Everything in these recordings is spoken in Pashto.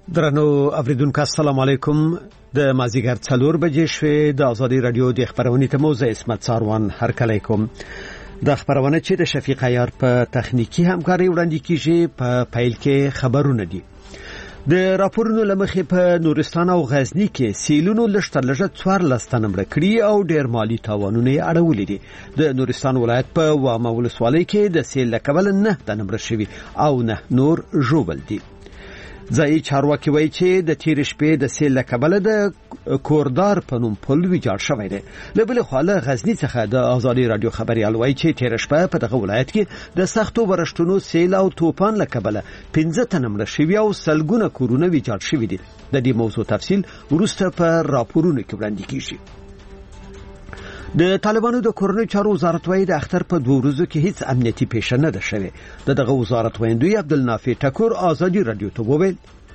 درنو اوریدونکو السلام علیکم. د مازیګر 4 بجې شوې د ازادي رادیو د خبرونې ته موزه اسمت ساروان هرکلی کوم. د خبرونه چې د شفیق عیار په تخنیکی همکاري وړاندې کیږي په فایل کې خبرونه دي. د راپورونو لمخې په نورستان او غزنی کې سیلونو لږ 14 تنه مړه کړي او ډېر مالی تاوانونه اړولې دي. د نورستان ولایت په وامه ولسوالۍ کې د سیل لکبل 9 تنه مړه شوي او 9 نور ژوبل دي. ځای چارواکي وایي چې د تیر شپې د سیل لکبل د کوردار په نوم پل ویجاړ شوی دی. له بل خوا له غزنی څخه د ازادي رادیو خبريال وایي چې تیر شپه په دغه ولایت کې د سختو ورښتونو سیل او توپان لکبل 15 تنه مړه شوي او سلګونه کورونه ویجاړ شوي دي. د دې موضوع تفصیل وروسته په راپورونو کې وړاندې کیږي. د طالبانو د کورنیو چارو وزارت وایي د اختر په 2 ورځو کې هیڅ امنیتي پیښه نه ده شوې. دغه وزارت ویندوی عبدالنافع ټکور ازادي رادیو ته وویل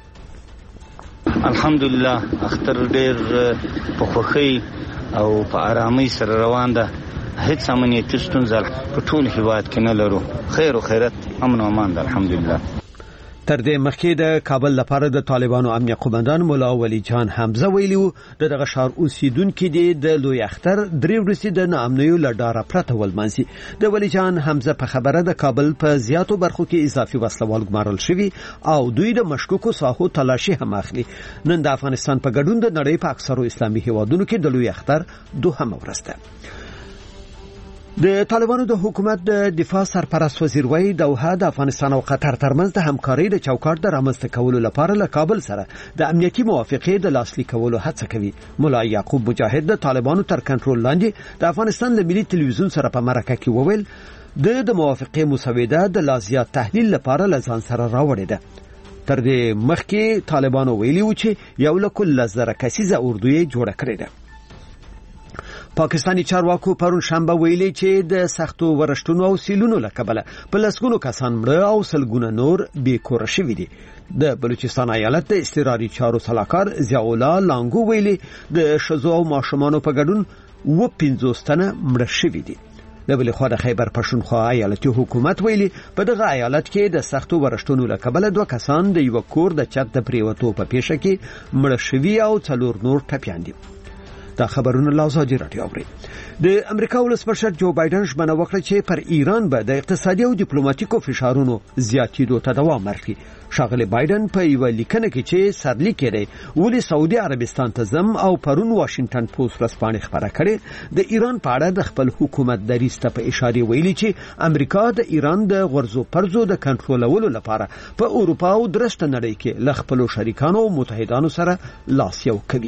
الحمدلله اختر ډېر په خوښۍ او په آرامۍ سره روان ده. هیڅ امنیتي ستونزه په ټول هیواد کې نه لرو. خیر او خیرت امن او امان ده الحمدلله. تر دې مخکې د کابل لپاره د طالبانو امنیت قومندان مولا ولی جان حمزه ویلو دغه ښار اوسیدونکو دي د لوی اختر 3 ورځې د ناامنیو لډاره پرته ولمنسي. د ولی جان حمزه په خبره د کابل په زیاتو برخو کې اضافي وسلوال ګمارل شوي او دوی د مشکوکو ساحو تلاشي هم اخلي. نن د افغانستان په ګډون د نړۍ په اکثرو اسلامي هیوادونو کې د لوی اختر دوهمه ورځ ده. د طالبانو د حکومت د دفاع سرپرست وزیر وایي دوحه د افغانستان او قطر ترمنځ د همکارۍ د چوکاټ د رامنځته کولو لپاره له کابل سره د امنیتي موافقې د لاسلیک کولو هڅه کوي. مولا یعقوب مجاهد د طالبانو تر کنټرول لاندې د افغانستان له ملي تلویزیون سره په مرکه کې وویل د موافقې مسوده د لازیات تحلیل لپاره لزان سره راوړې ده. تر دې مخکې طالبانو ویلي و چې 1,000 کسیزه اردو یې جوړه کړې ده. پاکستانی چارواکو پرون شنبه ویلي چې د سختو ورښتونو او سیلونو لکبله په لسګونو کسان مړه او سلګونه نور بې کوره شوي دي. د بلوچستان ایالت د اضطراري چارو سلاکار ضیاء الله لانګو ویلي د ښځو او ماشومانو په ګډون 50 تنه مړه شوي دي. د بل خوا د خیبر پښتونخوا ایالتي حکومت ویلي په دغه ایالت کې د سختو ورښتونو لکبله 2 کسان د یو کور د چت د پریوتو په پیښه کې مړه شوي او 4 نور ټپیان دي. دا خبرونه له ازادي رادیو اوري. د امریکا ولسمشر جو بایدن ژمنه وکړه چې پر ایران به د اقتصادي او ډیپلوماټیکو فشارونو زیاتېدو ته دوام ورکړي. ښاغلی بایدن په یو لیکنه کې چې سرلیک کړي ولې سعودي عربستان ته زم او پرون واشنگټن پوسټ ورځپاڼه خبره کړې د ایران په اړه د خپل حکومت دریسته په اشاره ویلي چې امریکا د ایران د غرضو پرزو د کنټرولولو لپاره په اروپا او درشته نړۍ کې ل خپل شریکانو او متحدانو سره لاس یو کوي.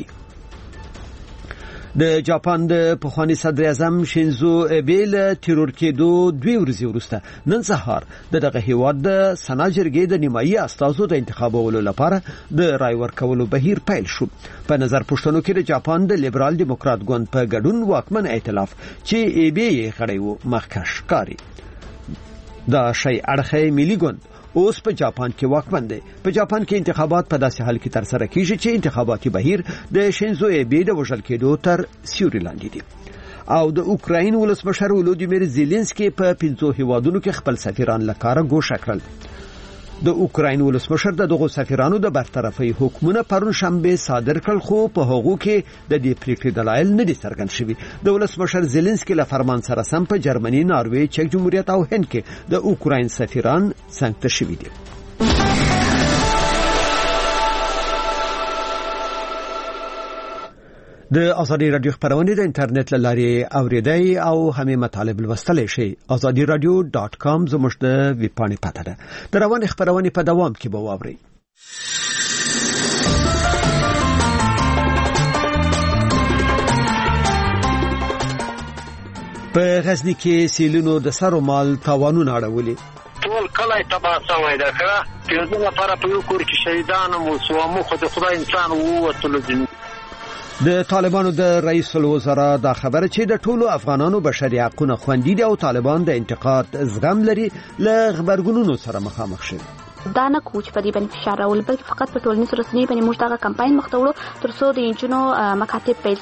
د جاپان د پخوانی صدر اعظم شینزو ابه له تیرور کېدو 2 ورځې وروسته نن سهار دغه هیواد د سنا جرګې د نیمایي استازو د انتخابولو لپاره د رای ورکولو بهیر پیل شو. په نظر پوښتنو کې د جاپان د لیبرال دیموکرات ګوند په ګډون واکمن ائتلاف چې ابه یې غړی و مخکښ کاری. دا شی اړخه ملي ګوند اوس په جاپان کې واکمن دی. په جاپان کې انتخابات په داسې حال کې تر سره کیږي چې انتخاباتي بهیر د شینزو ابه د وژل کېدو تر سیوري لاندې دی. او د اوکراین ولسمشر ولودیمیر زيلنسکي په 5 هیوادونو کې خپل سفیران لکاره ګوښه کړل. د اوکراین ولسمشر دغه سفیرانو د برطرفي حکمونه پرون شنبه صادر کړل خو په هغو کې د دې پریکړې دلایل نه دي څرګند شوي. د ولسمشر زيلنسکي له فرمان سره سم په جرمني، ناروې، چک جمهوریت او هند کې د اوکراین سفیران څنګه شوي دي. د ازادي رادیو خبرونه د انټرنیټ لارې اوریدای او همې مطالب لوستلی شئ. azadiradio.com زموږ د ویب پاڼې پته ده. د روانې خبرونه په دوام کې به واورئ. په غزنی کې سیلونو د سر او مال تاوانونه اړولي. ټول کله تباہ شوی ده که د لپاره په یو کور کې شهیدان مو سومو خو د خدای انسان ووتلو دي. د طالبانو د رئیس الوزرا دا خبره چې د ټولو افغانانو بشري حقوقونه خوندي دي او طالبان د انتقاد زغم لري له خبرګونونو سره مخامخ شي. دا نه کوچ په دې باندې فشار راول بلکې فقط په ټولنیزو رسنیو باندې موږ دا کمپاین مخ ته وړو ترڅو د انجونو مکاتب پیل.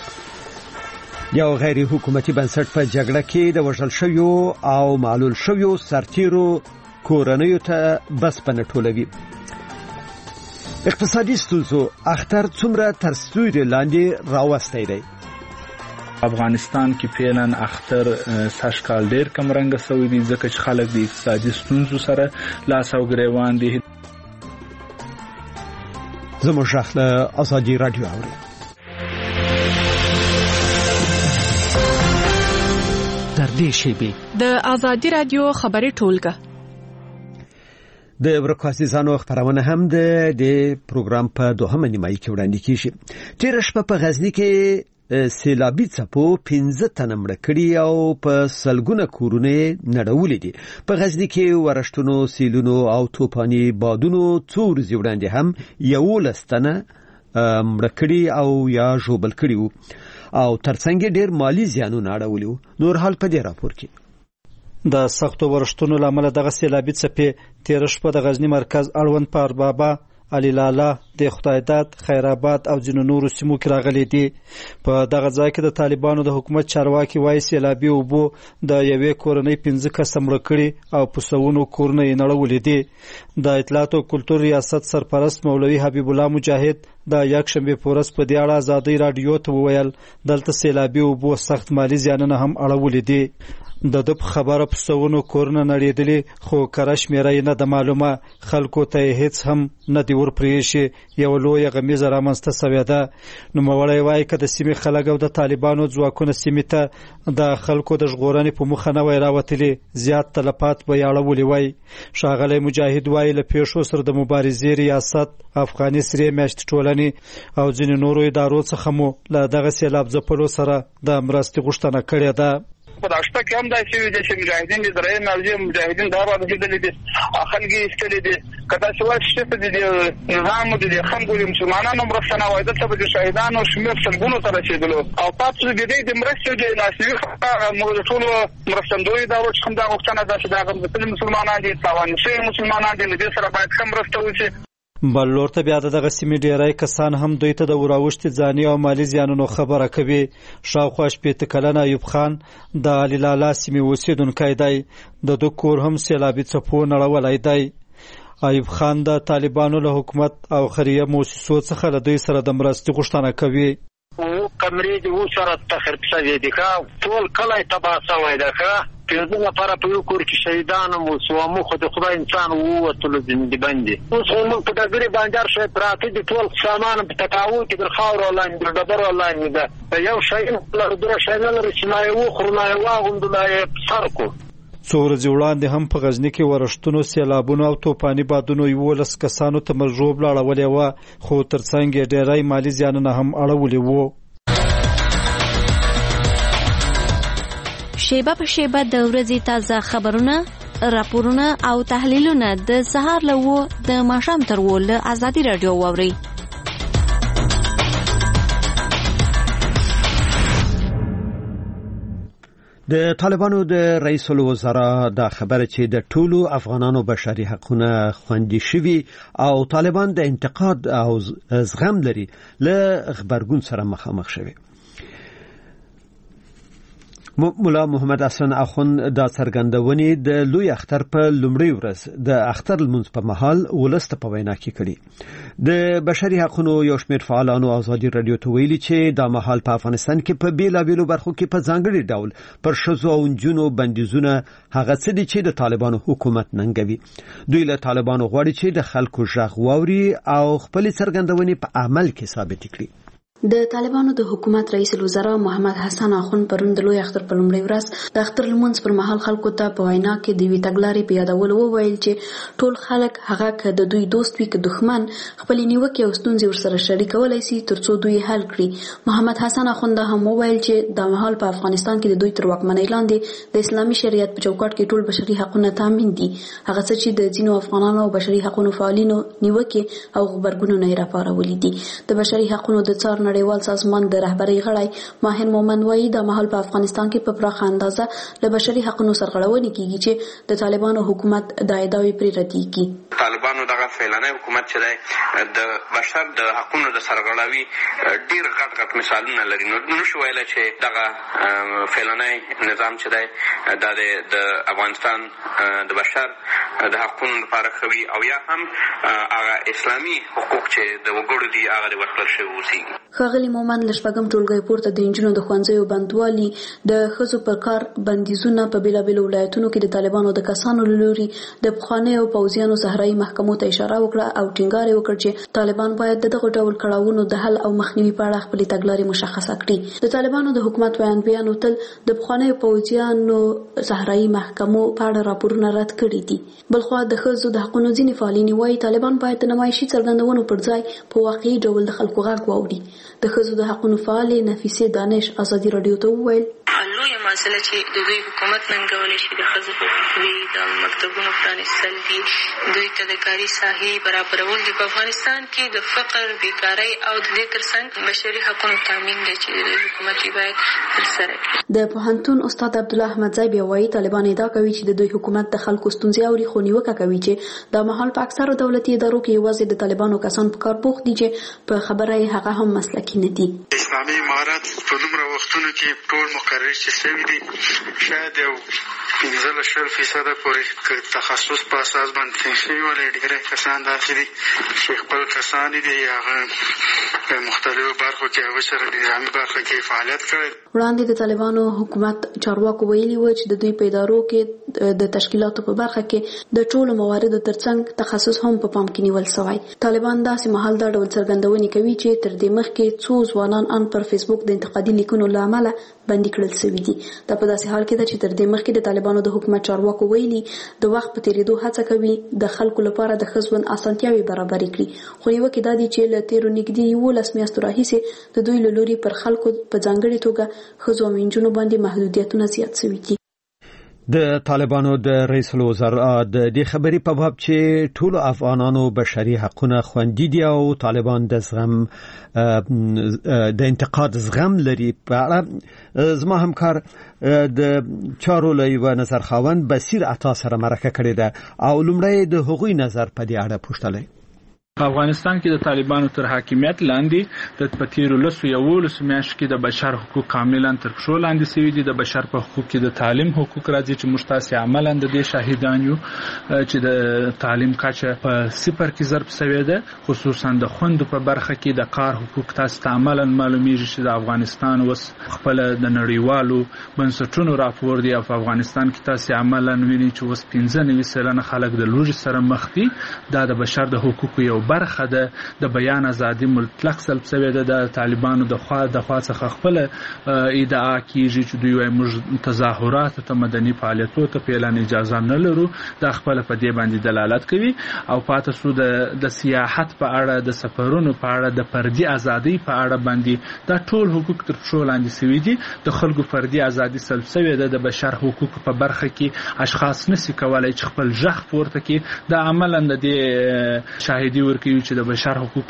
یو غیر حکومتي بنسټ په جګړه کې د وژل شویو او معلول شویو سرتیرو کورنیو ته بس پنه ټولوي. اقتصادي ستونزو اختر څومره تر ستوري لاندې راوستي دی. افغانستان کې فعلاً اختر سږکال ډېر کم رنګه شوی دی ځکه چې خلک د اقتصادي ستونزو سره لاس او ګریوان دي. زموږ غږ له ازادي رادیو اوري. در دې شیبې د ازادي رادیو خبري ټولګه د ورکاسيزانو خبرونه هم د پروګرام په دوهمه نیمایي کې وړاندې کیږي. تیر شپه په غزنی کې سیلابي څپو 15 تنه مړه کړي او په سلګونه کورونه نړولې دي. په غزنی کې ورښتونو، سیلونو او توپاني بادونو څو ورځې وړاندې هم 11 تنه مړه کړي او یا ژوبل کړي وو او ترڅنګ ډېر مالی زیانونه اړولي وو. نور حال په دې راپور کې د سختو ورښتونو لامل دغه سیلابي څپې تیر شپه د غزنی مرکز اړوند پار بابا، علي لالا، د خدایداد، خیرآباد او ځینو نورو سیمو کې راغلي دي. په دغه ځای کې د طالبانو د حکومت چارواکي وایي سیلابي اوبو د یوې کورنۍ 15 کسه مړه کړي او په سوونو کورونه یې نړولي دي. د اطلاعات او کلتور ریاست سرپرست مولوي حبیب الله مجاهد د یکشنبه پورس په دی اړه ازادي رادیو ته وویل دلته سیلابي اوبو سخت مالی زیانونه هم اړولي دي. د خبره په سوونو کورونه نړیدلي خو کره شمیره نه د معلومه، خلکو ته هیڅ هم نه دی ورپریښي. یو لوی غمیزه رامنځته شوې ده. نوموړی وایي که د سیمې خلک او د طالبانو ځواکونه سیمې ته د خلکو د ژغورنې په موخه نه وای راوتلي زیات تلفات به یې اړولي وای. ښاغلی مجاهد وایي له پیښو سره د مبارزې ریاست، افغاني سرې میاشتې ټولنې او ځینې نورو ادارو څخه مو له دغه سیلاب ځپلو سره د مرستې غوښتنه کړې ده. په داشته کې هم داسې وي چې مجاهدین د درې نازي مجاهدین دا به دي د خلګي استلې دي کدا چې واشته په دې نظام د خلکو مسلمانانو مرستنه وای د څه د شهیدانو شمیر څلګونو ته رسیدلو او پاتې د مرستې د ناسوي موږ ټول مرستندوی دا چې کوم دا غوښتنه ده چې دا مسلمانان دي تاوان شي مسلمانان دي د سره باید کوم مرسته وشي. بل لور ته بیا دغه سیمې ډیری کسان هم دوی ته د وراوښتي ځاني او مالی زیانونو خبره کوي. شاوخوا 15 کلن ایوب خان د علي لالا سیمې اوسیدونکی دی. د دو کور هم سیلابي څپو نړولی دی. ایوب خان د طالبانو له حکومت او خیریه موسسو څخه له دوی سره د مرستې غوښتنه کوي. کمرې د وسره تخریب شوی دي ټول کله تباہ شوی ده پنځه لپاره په یو کور کې شهیدان مو سومو خو د خدای انسان ووتلو د باندې اوس موږ په دغه بانجار شوی پراته دي ټول سامان په تکاو کې د خاور لاندې د ډبر لاندې ده یو شی له دره شایل رسنای وو خرنای واغوندلای سرکو. څو ورځې وړاندې هم په غزنی کې ورښتونو، سیلابونو او توپاني بادونو 11 کسانو ته مرجوب لاړولې وه خو ترڅنګ یې ډیری مالی زیانونه هم اړولي وو. شیبه په شیبه د ورځې تازه خبرونه، راپورونه او تحلیلونه د سهار له د ماښام تر له ازادي رادیو واوري. د طالبانو د رئیس الوزرا دا خبره چې د ټولو افغانانو بشري حقوقونه خوندي شوي او طالبان د انتقاد او زغم لري له خبرګون سره مخامخ شوي. مولا محمد حسن اخوند دا څرګندونې د لوی اختر په لومړۍ ورځ د اختر لمونځ په مهال ولست په وینا کې کړي. د بشري حقوقو یو شمېر فعالانو ازادي رادیو ته ویلي چې دا مهال په افغانستان کې په بیلابیلو برخو کې په ځانګړي ډول پر ښځو او نجونو بندیزونه هغه څه دي چې د طالبانو حکومت ننګوي. دوی له طالبانو غواړي چې د خلکو غږ واوري او خپل څرګندونې په عمل کې ثابت کړي. د طالبانو د حکومت رئیس الوزرا محمد حسن اخوند پرون د لوی اختر په لومړۍ ورځ د اختر لمونځ پر مهال خلکو ته په وینا کې د وی تګلارې په یادولو وویل چې ټول خلک هغه که د دوی دوست وي که دښمن خپل نیوکې او ستونزې ورسره شریکولی سي ترڅو دوی حل کړي. محمد حسن اخوند هم وویل چې د مهال په افغانستان کې د دوی تر واکمنۍ لاندې د اسلامي شریعت په چوکاټ کې ټول بشري حقوقونه تامین دي. هغه څه چې د ځینو افغانانو او بشري حقوقو فعالینو نیوکې او خبرګونونه یې راپارولي دي. د بشري حقوقو د څار نړیوال سازمان د رهبرۍ غړی ماهر مومند وایي د مهال په افغانستان کې په پراخه اندازه له بشري حقوقو سرغړونې کیږي چې د طالبانو حکومت د ادعاوې پرې ردیږي. طالبانو دغه فعلانه حکومت چې دی د بشر د حقوقو د سرغړاوي ډیر غټ مثالونه لري. نو نشو ویلای چې دغه فعلانه نظام چې دی د افغانستان د بشر د حقوقو لپاره خوي او یا هم هغه اسلامي حقوق چې د وګړو دي هغه د ورکړل شوی وسی. ښاغلي مومند له شپږم ټولګي پورته د انجونو د ښوونځیو بندوالي د ښځو پر کار بندیزونه په بیلابیلو ولایتونو کې د طالبانو د کسانو له لوري د پخوانیو پوځیانو صحرایي محکمو ته اشاره وکړه او ټینګار وکړ چې طالبان باید دغه ډول کړاوونو د حل او مخنیوي په اړه خپلې تګلارې مشخصه کړي. د طالبانو د حکومت بیانو تل د پخوانیو پوځیانو صحرایي محکمو په اړه راپورونه رد کړي دي. بلخوا د ښځو د حقوقو ځینې فعالین وایي طالبان باید د نمایشي څرګندونو پر ځای په واقعي ډول د خلکو غږ واوري. د ښځو د حقوقو فعالې نفیسې دانش ازادي رادیو ته وویل لویه مسله چې د دوی حکومت ننګولی شي د ښځو حقوقي د مکتبونو پرانیستل دي، دوی ته د کاري ساحې برابرول دي. په افغانستان کې د فقر، بیکارۍ او د دې ترڅنګ بشري حقوقو تامین دی چې د حکومت باید ترسره کړي. د پوهنتون استاد عبدالله احمدزی بیا وایي طالبان ادعا کوي چې د دوی حکومت د خلکو ستونزې اوري، خو نیوکه کوي چې د مهال په اکثرو دولتي ادارو کې یوازې د طالبانو کسان په کار بوخت دي چې په خبره یې هغه هم مسلکي نه دي. اسلامي امارات په دومره وختونو کې ټول مقرر چې شوي دي شاید یو 15% پورې تخصص په اساس باندې شوي ولې ډېری کسان داسې دي چې خپل کسان دي هغه په مختلفو برخو کې هغه سره نظامي برخه کې فعالیت کړی. وړاندې د طالبانو حکومت چارواکو ویلي و چې د دوی په ادارو کې د تشکیلاتو په برخه کې د ټولو مواردو ترڅنګ تخصص هم په پام کې نیول شوی. طالبان داسې مهال دا ډول څرګندونې کوي چې تر دې مخکې څو ځوانان ان پر فیسبوک د انتقادي لیکونو له امله بندي کړل شوي دي. دا په داسې حال کې ده چې تر دې مخکې د طالبانو د حکومت چارواکو ویلي د وخت په تیریدو هڅه کوي د خلکو لپاره د ښه ژوند اسانتیاوې برابرې کړي. خو نیوکې دا دي چې له تیرو نږدې 11 میاشتو راهیسې د دوی له لوري پر خلکو په ځانګړې توګه ښځو او نجونو باندې محدودیتونه زیات شوي دي. د طالبانو د رئیس الوزرا د دې خبرې په باب چې ټول افغانانو بشري حقوقونه خوندي دي او طالبان د زغم د انتقاد زغم لري په اړه زما همکار د چارو له نظر خاوند بصیر عطا سره مرکه کړې ده او لومړی د هغوی نظر په دې اړه پوښتلی. په افغانستان کې د طالبانو تر حاکمیت لاندې د پتیرو لسو یولسو میاشتو کې د بشر حقوق کاملا تر پښو لاندې شوي دي. د بشر په حقوق کې د تعلیم حقوق راځي چې موږ تاسې عملا د دې شاهدان یو چې د تعلیم کچه په 0 کې ضرب شوې ده. خصوصا د خوندو په برخه کې د کار حقوق تاسو ته عملا معلومیږي چې د افغانستان اوس خپل د نړیوالو بنسټونو راپور دی او په افغانستان کې تاسو عملا ویني چې اوس 95% خلک د لوږې سره مخ دي. دا د بشر د حقوقو یو برخه ده. د بیان ازادي مطلق سلب شوې ده. د طالبانو د خوا څخه خپل ادعا کیږي چې دوی وايي موږ تظاهرات ته مدني فعالیتونو ته پیلان اجازه نه لرو. دا خپل په دې باندې دلالت کوي او پاتې سو د سیاحت په اړه، د سفرونو په اړه، د فردي ازادي په اړه باندې دا ټول حقوق تر پښو لاندې شوي دي. د خلکو فردي ازادي سلب شوې ده. د بشر حقوق په برخه کې اشخاص نشي کولای چې خپل ژغ پورته کړي. دا عملا د دې شاهدي ورکوي چې د بشر حقوق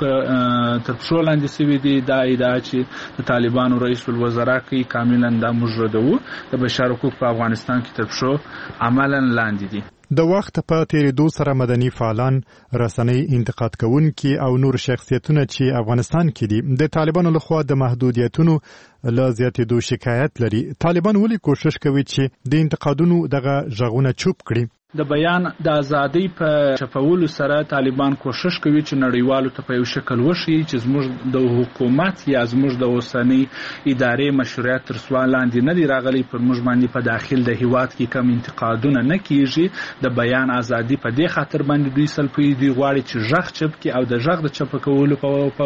تر پښو لاندې شوي دي. دا ادعا چې د طالبانو رئیس الوزرا کوي کاملا دا موږ ردوو. د بشر حقوق په افغانستان کې تر پښو عملا لاندې دي. د وخت په تیریدو سره مدني فعالان، رسنۍ انتقاد کوونکي او نور شخصیتونه چې افغانستان کې دي د طالبانو لخوا د محدودیتونو له زیاتېدو شکایت لري. طالبان ولې کوشش کوي چې د انتقادونو دغه ژغونه چوپ کړي؟ د بیان د ازادۍ په چپولو سره طالبان کوشش کوي چې نړیوالو ته په یو شکل وشي چې زموږ د حکومت یا زموږ د اوسنۍ ادارې مشروعیت تر سوال لاندې نه دی راغلی. پر موږ باندې په داخل د هیواد کې کم انتقادونه نه کیږي. د بیان ازادي په دې خاطر باندې دوی سلپوي. دوی غواړي چې ژغ چپ کړي او د ژغ د چپ کولو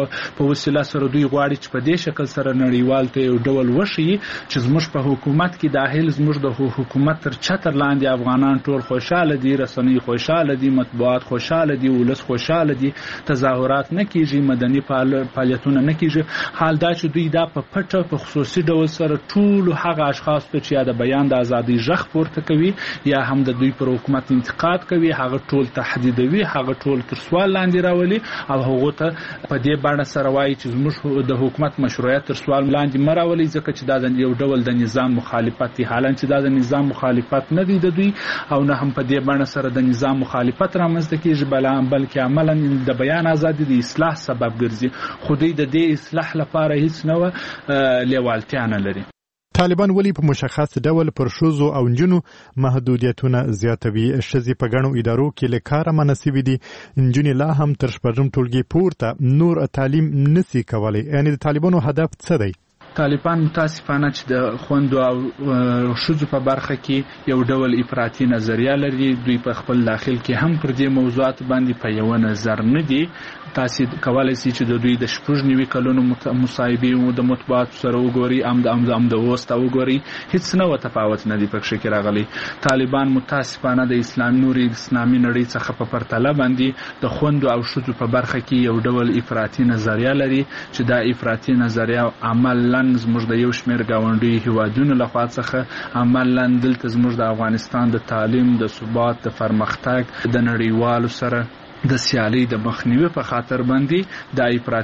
په وسیله سره دوی غواړي چې په دې شکل سره نړیوال ته یو ډول وشي چې زموږ په حکومت کې داخل زموږ د حکومت تر چتر لاندې افغانان ټول خوشاله خوشاله دي، رسنۍ خوشاله دي، مطبوعات خوشاله دي، ولس خوشاله دي، تظاهرات نه کیږي، مدني فعالیتونه نه کیږي. حال دا چې دوی دا په پټه په خصوصي ډول سره ټول هغه اشخاص ته چې د بیان د ازادۍ ژغ پورته کوي یا هم د دوی پر حکومت انتقاد کوي، هغه ټول تهدیدوي، هغه ټول تر سوال لاندې راولي او هغه ته په دې بڼه سره وایي چې زموږ د حکومت مشروعیت تر سوال لاندې مراولي، ځکه چې دا یو ډول د نظام مخالفت دی. حالان چې دا د نظام مخالفت نه دی د دوی او نه هم په دې بڼه سره د نظام مخالفت رامنځته کیږي، بلکې عملاً د بیان ازادي د اصلاح سبب ګرځي. خو دوی د دې اصلاح لپاره هیڅ نوع لیوالتیا نه لري. طالبان ولی په مشخص ډول پر ښځو او نجونو محدودیتونه زیاتوي. ښځې په ګڼو ادارو کې له کاره منع سوي دي. نجونې لا هم تر شپږم ټولګي پورته نور تعلیم نسي کولی. یعنې د طالبانو هدف څه دی؟ طالبان متاسفانه چې د خوندو او ښځو په برخه کې یو ډول افراطي نظریه لري. دوی په خپل داخل کې هم پر دې موضوعات باندې په یو نظر نه دي. تاسو کولای شئ چې د دوی د 96 کلونو مصاحبې او د مطبوعات سره وګورئ، ام د اوست وګورئ، هیڅ نه تفاوت نه دی پکې کې راغلی. طالبان متاسفانه د اسلامي نړۍ څخه په پرتله باندې د خوندو او ښځو په برخه کې یو ډول افراطي نظریه لري چې دا افراطي نظریه عملاً زموږ د یو شمېر ګاونډي هیوادونو لخوا څخه عملاً دلته زموږ د افغانستان د تعلیم، د ثبات، د پرمختګ، د نړیوالو سره د سیالي د مخنیوي په خاطر باندې د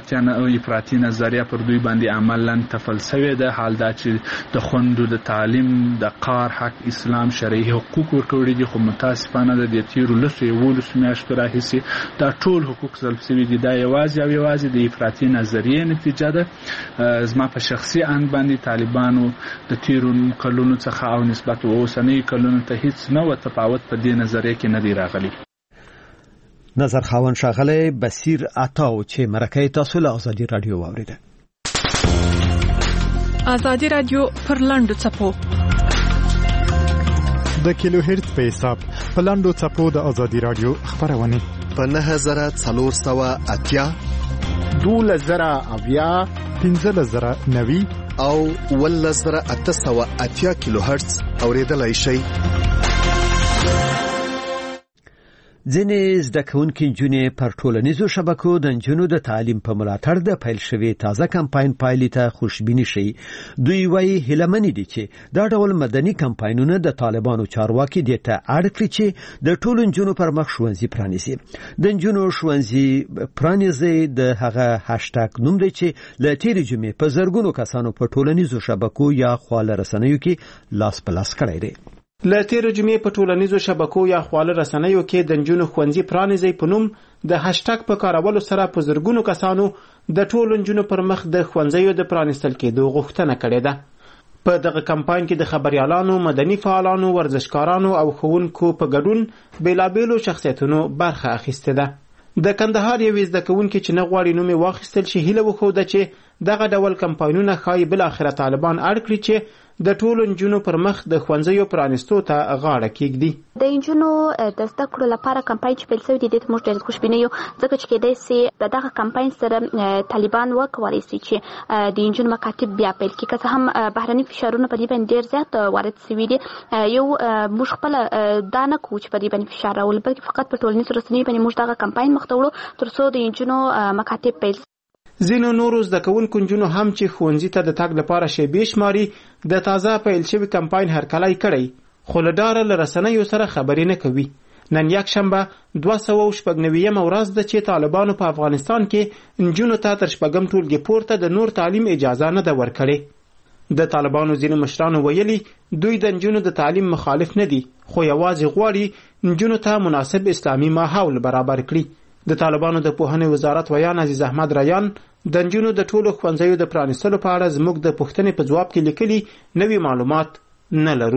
افراطي نظریه پر دوی باندې عملاً تفل شوې ده. حال دا چې د خوندو د تعلیم، د کار حق، اسلام شرعي حقوق ورکړي دي، خو متاسفانه د تیرو 11 میاشتو راهیسې دا ټول حقوق سلب شوي دي. دا یوازې د افراطي نظریې نتیجه ده. زما په شخصي اند باندې طالبانو د تیرو کلونو څخه او نسبت اوسنۍ کلونو ته هیڅ نوع تفاوت په دې نظریه کې نه دی راغلی. نظر خاون شاغلی بصیر عطاو چې مرکه تاسو له ازادي رادیو واوریده. ازادي رادیو پر لاندو چپو د کیلو هرتز په حساب په لاندو چپو د ازادي رادیو خبرونه په 9480 12080 15090 او 11880 کیلو هرتز اوریدلای شئ. ځینې زده کوونکي نجونې پر ټولنیزو شبکو د نجونو د تعلیم په ملاتړ د پیل شوی تازه کمپاین پایلې ته خوشبیني شي. دوی وایي هیلهمن دي چې دا ډول مدني کمپاینونه د طالبانو چارواکي دې ته اړ کړي چې د ټولو نجونو پر مخ ښوونځي پرانیزي. د نجونو ښوونځي پرانیزي د هغه هاشټاګ نوم دی چې له تیرې جمعې په زرګونو کسانو په ټولنیزو شبکو یا خواله رسنیو کې لاس په لاس کړی دی. له تیرې جمعې په ټولنیزو شبکو یا خواله رسنیو کې د نجونو ښوونځي پرانیزي په نوم د هاشټاګ په کارولو سره په زرګونو کسانو د ټولو نجونو پر مخ د ښوونځیو د پرانیستل کېدو غوښتنه کړې ده. په دغه کمپاین کې د خبريالانو، مدني فعالانو، ورزشکارانو او ښوونکو په ګډون بیلابېلو شخصیتونو برخه اخیسته ده. د کندهار یو زده کوونکی چې نه غواړي نوم یې واخیستل شي هیله وښوده چې دغه ډول کمپاینونه ښایي بل اخره طالبان اړ کړي چې د ټولو نجونو پر مخ د ښوونځیو پرانیستو ته غاړه کېږدي. د نجونو د زده کړو لپاره کمپاین چې پیل شوی دی د موږ ډېر خوشبینه یو، ځکه چې کېدای شي په دغه کمپاین سره طالبان وکولای شي چې د نجونو مکاتب بیا پیل کړي، که څه هم بهرني فشارونه په دې باندې ډېر زیات وارد شوي دي. یو موږ خپله دا نه کوو چې په دې باندې فشار راولو، بلکې فقط په ټولنیزو رسنیو باندې موږ دغه کمپاین مخ ته وړو تر څو د نجونو مکاتب پیل. ځینو نورو زده کوونکو نجونو هم چې ښوونځي ته د تګ لپاره شیبې شماري د تازه پیل شوي کمپاین هرکلی کړی، خو له ډاره له رسنیو سره خبرې نه کوي. نن یکشنبه 296 ورځ ده چې طالبانو په افغانستان کې نجونو ته تر شپږم ټولګي پورته د نور تعلیم اجازه نه ده ورکړې. د طالبانو ځینو مشرانو ویلي دوی د نجونو د تعلیم مخالف نه دي، خو یوازې غواړي نجونو ته مناسب اسلامي ماحول برابر کړي. د طالبانو د پوهنې وزارت ویان عزیز احمد ریان د نجونو د ټولو ښوونځیو د پرانیستلو په اړه زموږ د پوښتنې په ځواب کې لیکلي نوي معلومات نه لرو.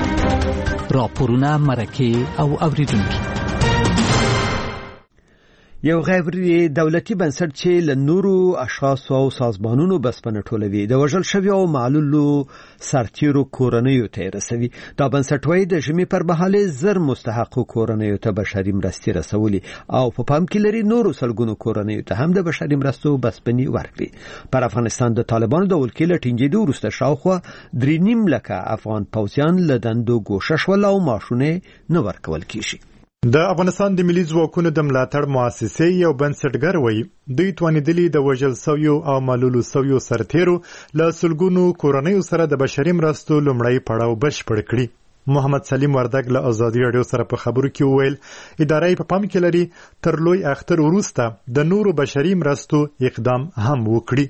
راپورونه، مرکې او اوریدونکي. یو غیر دولتي بنسټ چې له نورو اشخاص او سازمانونو بسپنه ټولوي د وژل شوی او معلولو سرتیرو کورنیو ته رسوي. دا بنسټ وايي د ژمي پر مهال زر مستحق کورنیو ته بشري مرستې رسولي او په پام کې لري نورو سلګونو کورنیو ته هم د بشري مرستو بسپنې ورکړي. پر افغانستان د طالبانو د ولکې له ټینګېدو وروسته شاوخوا 3.5 لکه افغان پوځیان له دندو ګوښه شول او معاشونه نه ورکول کیږي. د افغانستان د ملي ځواکونو د ملاتړ مؤسسې یو بنسټګر وایي دوی توانیدلي د وژل سویو او معلولو سویو سرتیرو له سلګونو کورنیو سره د بشري مرستو لومړی پړاو بشپړ کړي. محمد سلیم وردګ له ازادي رادیو سره په خبرو کې وویل ادارې په پام کې لري تر لوی اختر وروسته د نورو بشري مرستو اقدام هم وکړي.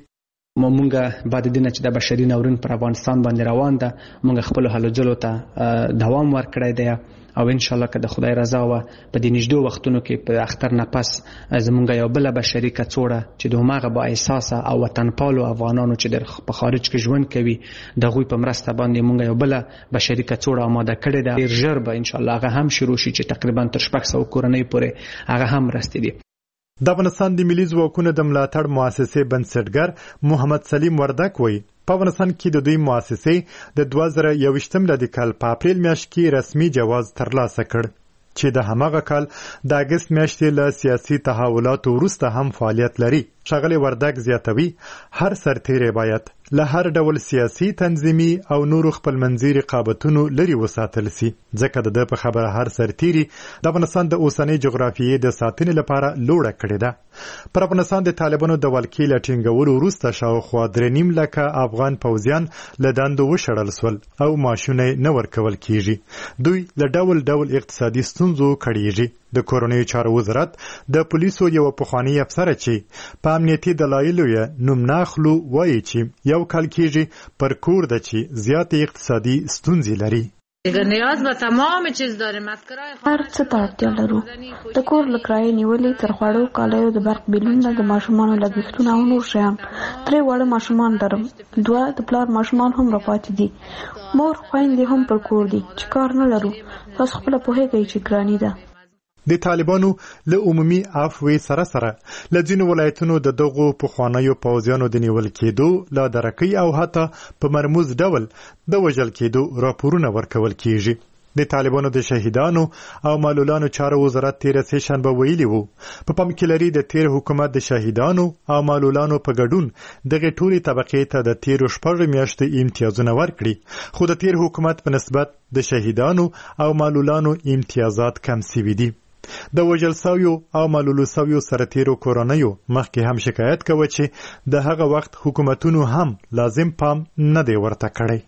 مونږه بعد دینه چې د بشري ناورین پر افغانستان باندې روان ده مونږ خپل هلو جلو ته دوام ورکړی دی او ان شاء الله که د خدای رضا و په دې نږدې وختونو کې په اختر نه پس زمونږ یو بل بشري کڅوړه چې د هماغه با احساس او وطنپالو افغانانو چې په خارج کې ژوند کوي د غوي په مرسته باندې مونږ یو بل بشري کڅوړه آماده کړې ده. ډیر ژر به ان شاء الله هغه هم شروع شي چې تقریبا تر 600 کورنۍ پورې هغه هم رسیدي دي. د افغانستان د ملي ځواکونو د ملاتړ مؤسسې بنسټګر محمد سلیم وردګ وایي په افغانستان کې د دوی مؤسسې د 2021 میلادي کال په اپریل میاشت کې رسمي جواز ترلاسه کړ چې د هماغه کال د اگست میاشتې له سیاسي تحولاتو وروسته هم فعالیت لري. ښاغلی وردګ زیاتوي هر سرتیری باید له هر ډول سیاسي تنظیمي او نورو خپلمنځي رقابتونو لري وساتل سي ځکه د په خبره هر سرتیری د افغانستان د اوسنۍ جغرافیې د ساتنې لپاره لوړه کړې ده. پر افغانستان د طالبانو د ولکې له ټینګولو وروسته شاوخوا 3.5 لکه افغان پوځیان له دندو وشړل سول او معاشونه نه ورکول کیږي. دوی له ډول ډول اقتصادي ستونزو کړيږي. د کورنیو چارو وزارت د پولیسو یو پخوانی افسر چې په امنیتي دلایلو یې نوم ناخلو وایي چې یو کال کېږي پر کور د چې زیاتې اقتصادي ستونزې لري. نیاز به تمام چیز داریم هر څه ته اړتیا لرو د کور له کرایې نیولې تر خواړو کالیو د برق بیلونه د ماشومانو لګښتونه او نور شیان. 3 واړه ماشومان لرم 2 د پلار ماشومان هم راپاتې دي. مور خویندې هم پر کور دي چې کار نه لرو. تاسو خپله پوهېږئ چې ګراني ده. د طالبانو له عمومي عفوې سره له ځینو ولایتونو د دغو پخوانیو پوځیانو د نیول کېدو له درکۍ او حتی په مرموز ډول د وژل کېدو راپورونه ورکول کېږي. د طالبانو د شهیدانو او معلولانو چارو وزارت 13 شنبه ویلي وو په پام کې لري د تیر حکومت د شهیدانو او معلولانو په ګډون دغه ټولي طبقې ته د تیر 6 میاشتې امتیازونه ورکړي خو د تیر حکومت په نسبت د شهیدانو او معلولانو امتیازات کم سوي دي. د وژل سویو او معلولو سویو سرتیرو کورنیو مخکې هم شکایت کوي چې د هغه وخت حکومتونو هم لازم پام نه دی ورته کړی.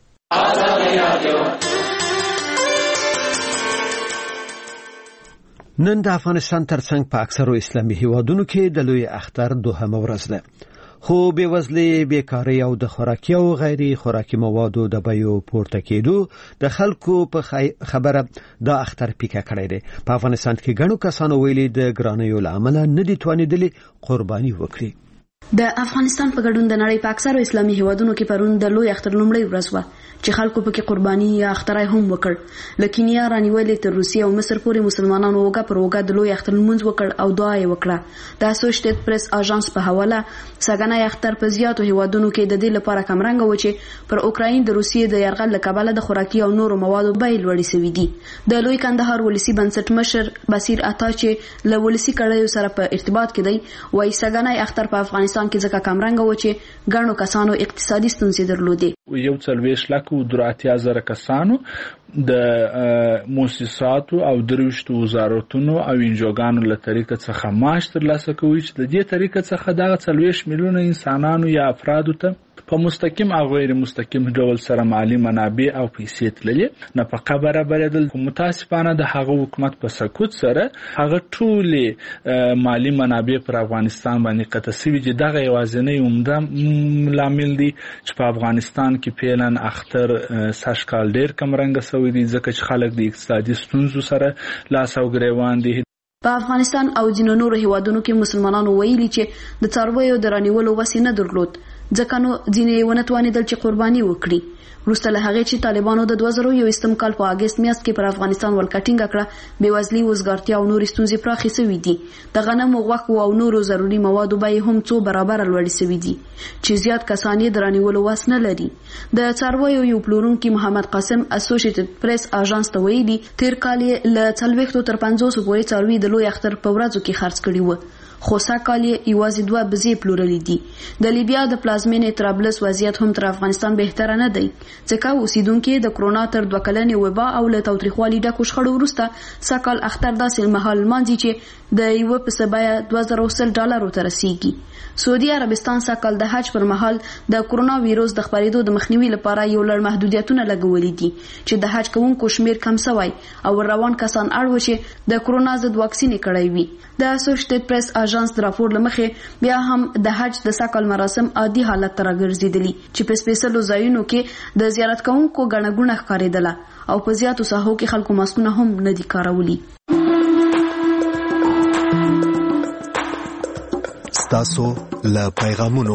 نن د افغانستان ترڅنګ په اکثرو اسلامي هیوادونو کې د لوی اختر دوهمه ورځ ده. خو بېوزلي بیکاري او د خوراکي او غیر خوراکي موادو د بیو پورته کېدو د خلکو په خبره د اختر پیکه کړی دی. په افغانستان کې ګڼو کسانو ویلي د ګرانیو له امله نه دي توانېدلي قرباني وکړي. د افغانستان په ګډون د نړۍ په اکثرو اسلامي هیوادونو کې پرون د لوی اختر لومړۍ ورځ وه چې خلکو پکې قرباني یا اخترای هم وکړ. له کینیا رانیولې تر روسیې او مصر پورې مسلمانانو اوږه پر اوږه د لوی اختر لمونځ وکړ او دعا یې وکړه. د اسوسییټډ پریس اژانس په حواله سګنای اختر په زیاتو هیوادونو کې د دې لپاره کمرنګ و چې پر اوکراین د روسیې د یرغل له کبله د خوراکي او نورو موادو بیې لوړې شوې دي. د لوی کندهار ولسی بنسټ مشر بصیر عطا چې له ولسی کړیو سره په ارتباط کې دی وایي سګنای اختر په افغانستان کې ځکه کمرنګ و چې ګڼو کسانو اقتصادي ستونزې درلودې. یو 40 لک او 83,000 کسانو د مؤسساتو او دروشت وزارتونو او انجوګانو له طریقه څخه معاش ترلاسه کوي چې د دې طریقه څخه دغه 40 میلیونه انسانانو یا افرادو ته په مستقیم او غیر مستقیم ډول سره مالی منابع او پیسې تللې نفقه برابرېدل. متاسفانه د هغه حکومت په سکوت سره هغه ټول مالی منابع پر افغانستان باندې قطع شوي چې دغه یوازینی عمده لامل دی چې په افغانستان کې پیلن اختر سږ کال ډېر کمرنګه شوی دی ځکه چې خلک د اقتصادي ستونزو سره لاس او ګریوان دي. په افغانستان او ځینو نورو هیوادونو کې مسلمانانو ویلي چې د څارویو د رانیولو وسې نه درلود. ځکه نو ځینې ونه توانېدل چې قرباني وکړي. وروسته له هغې چې طالبانو د 2021 کال په اګست میاشت کې پر افغانستان ولکټینګ کړه، بېوزلي، وزګارتیا او نورې ستونزې پراخې شوې دي. د غنمو، غوښو او نورو ضروري موادو بیې هم څو برابره لوړې شوې دي چې زیات کسان یې د رانیولو واس نه لري. د څارویو یو پلورونکي محمد قاسم اسوسییټډ پریس اژانس ته ویلي تیر کال یې له 40 تر 50 پورې څاروي د لوی اختر په ورځو کې خرڅ کړي وو، خو سږکال یې یوازې 2 بزې پلورلې دي. د لیبیا د پلازمینې طرابلس وضعیت هم تر افغانستان بهتره نه دی، ځکه اوسیدونکو د کرونا تر 2 کلنې وبا او له تاوتریخوالي ډکو شخړو وروسته سږکال اختر داسې مهال لمانځي چې د یو پسه بیه $2000 ته رسیږي. سعودي عربستان سږکال د حج پر مهال د کرونا وایروس د خپرېدو د مخنیوي لپاره یو لړ محدودیتونه لګولي دي چې د حج کوونکو شمیر کم شوی او روان کسان اړ و چې د کرونا ضد واکسین کړی وي. د اسوسییټډ پریس اژانس د راپور لمخې بیا هم د حج د سږکال مراسم عادي حالت ته راګرځېدلي چې په سپیشلو ځایونو کې د زیارت کوونکو ګڼه ګوڼه ښکارېدله او په زیاتو ساحو کې خلکو ماسکونه هم نه دي کارولي. ستاسو له پیغامونو.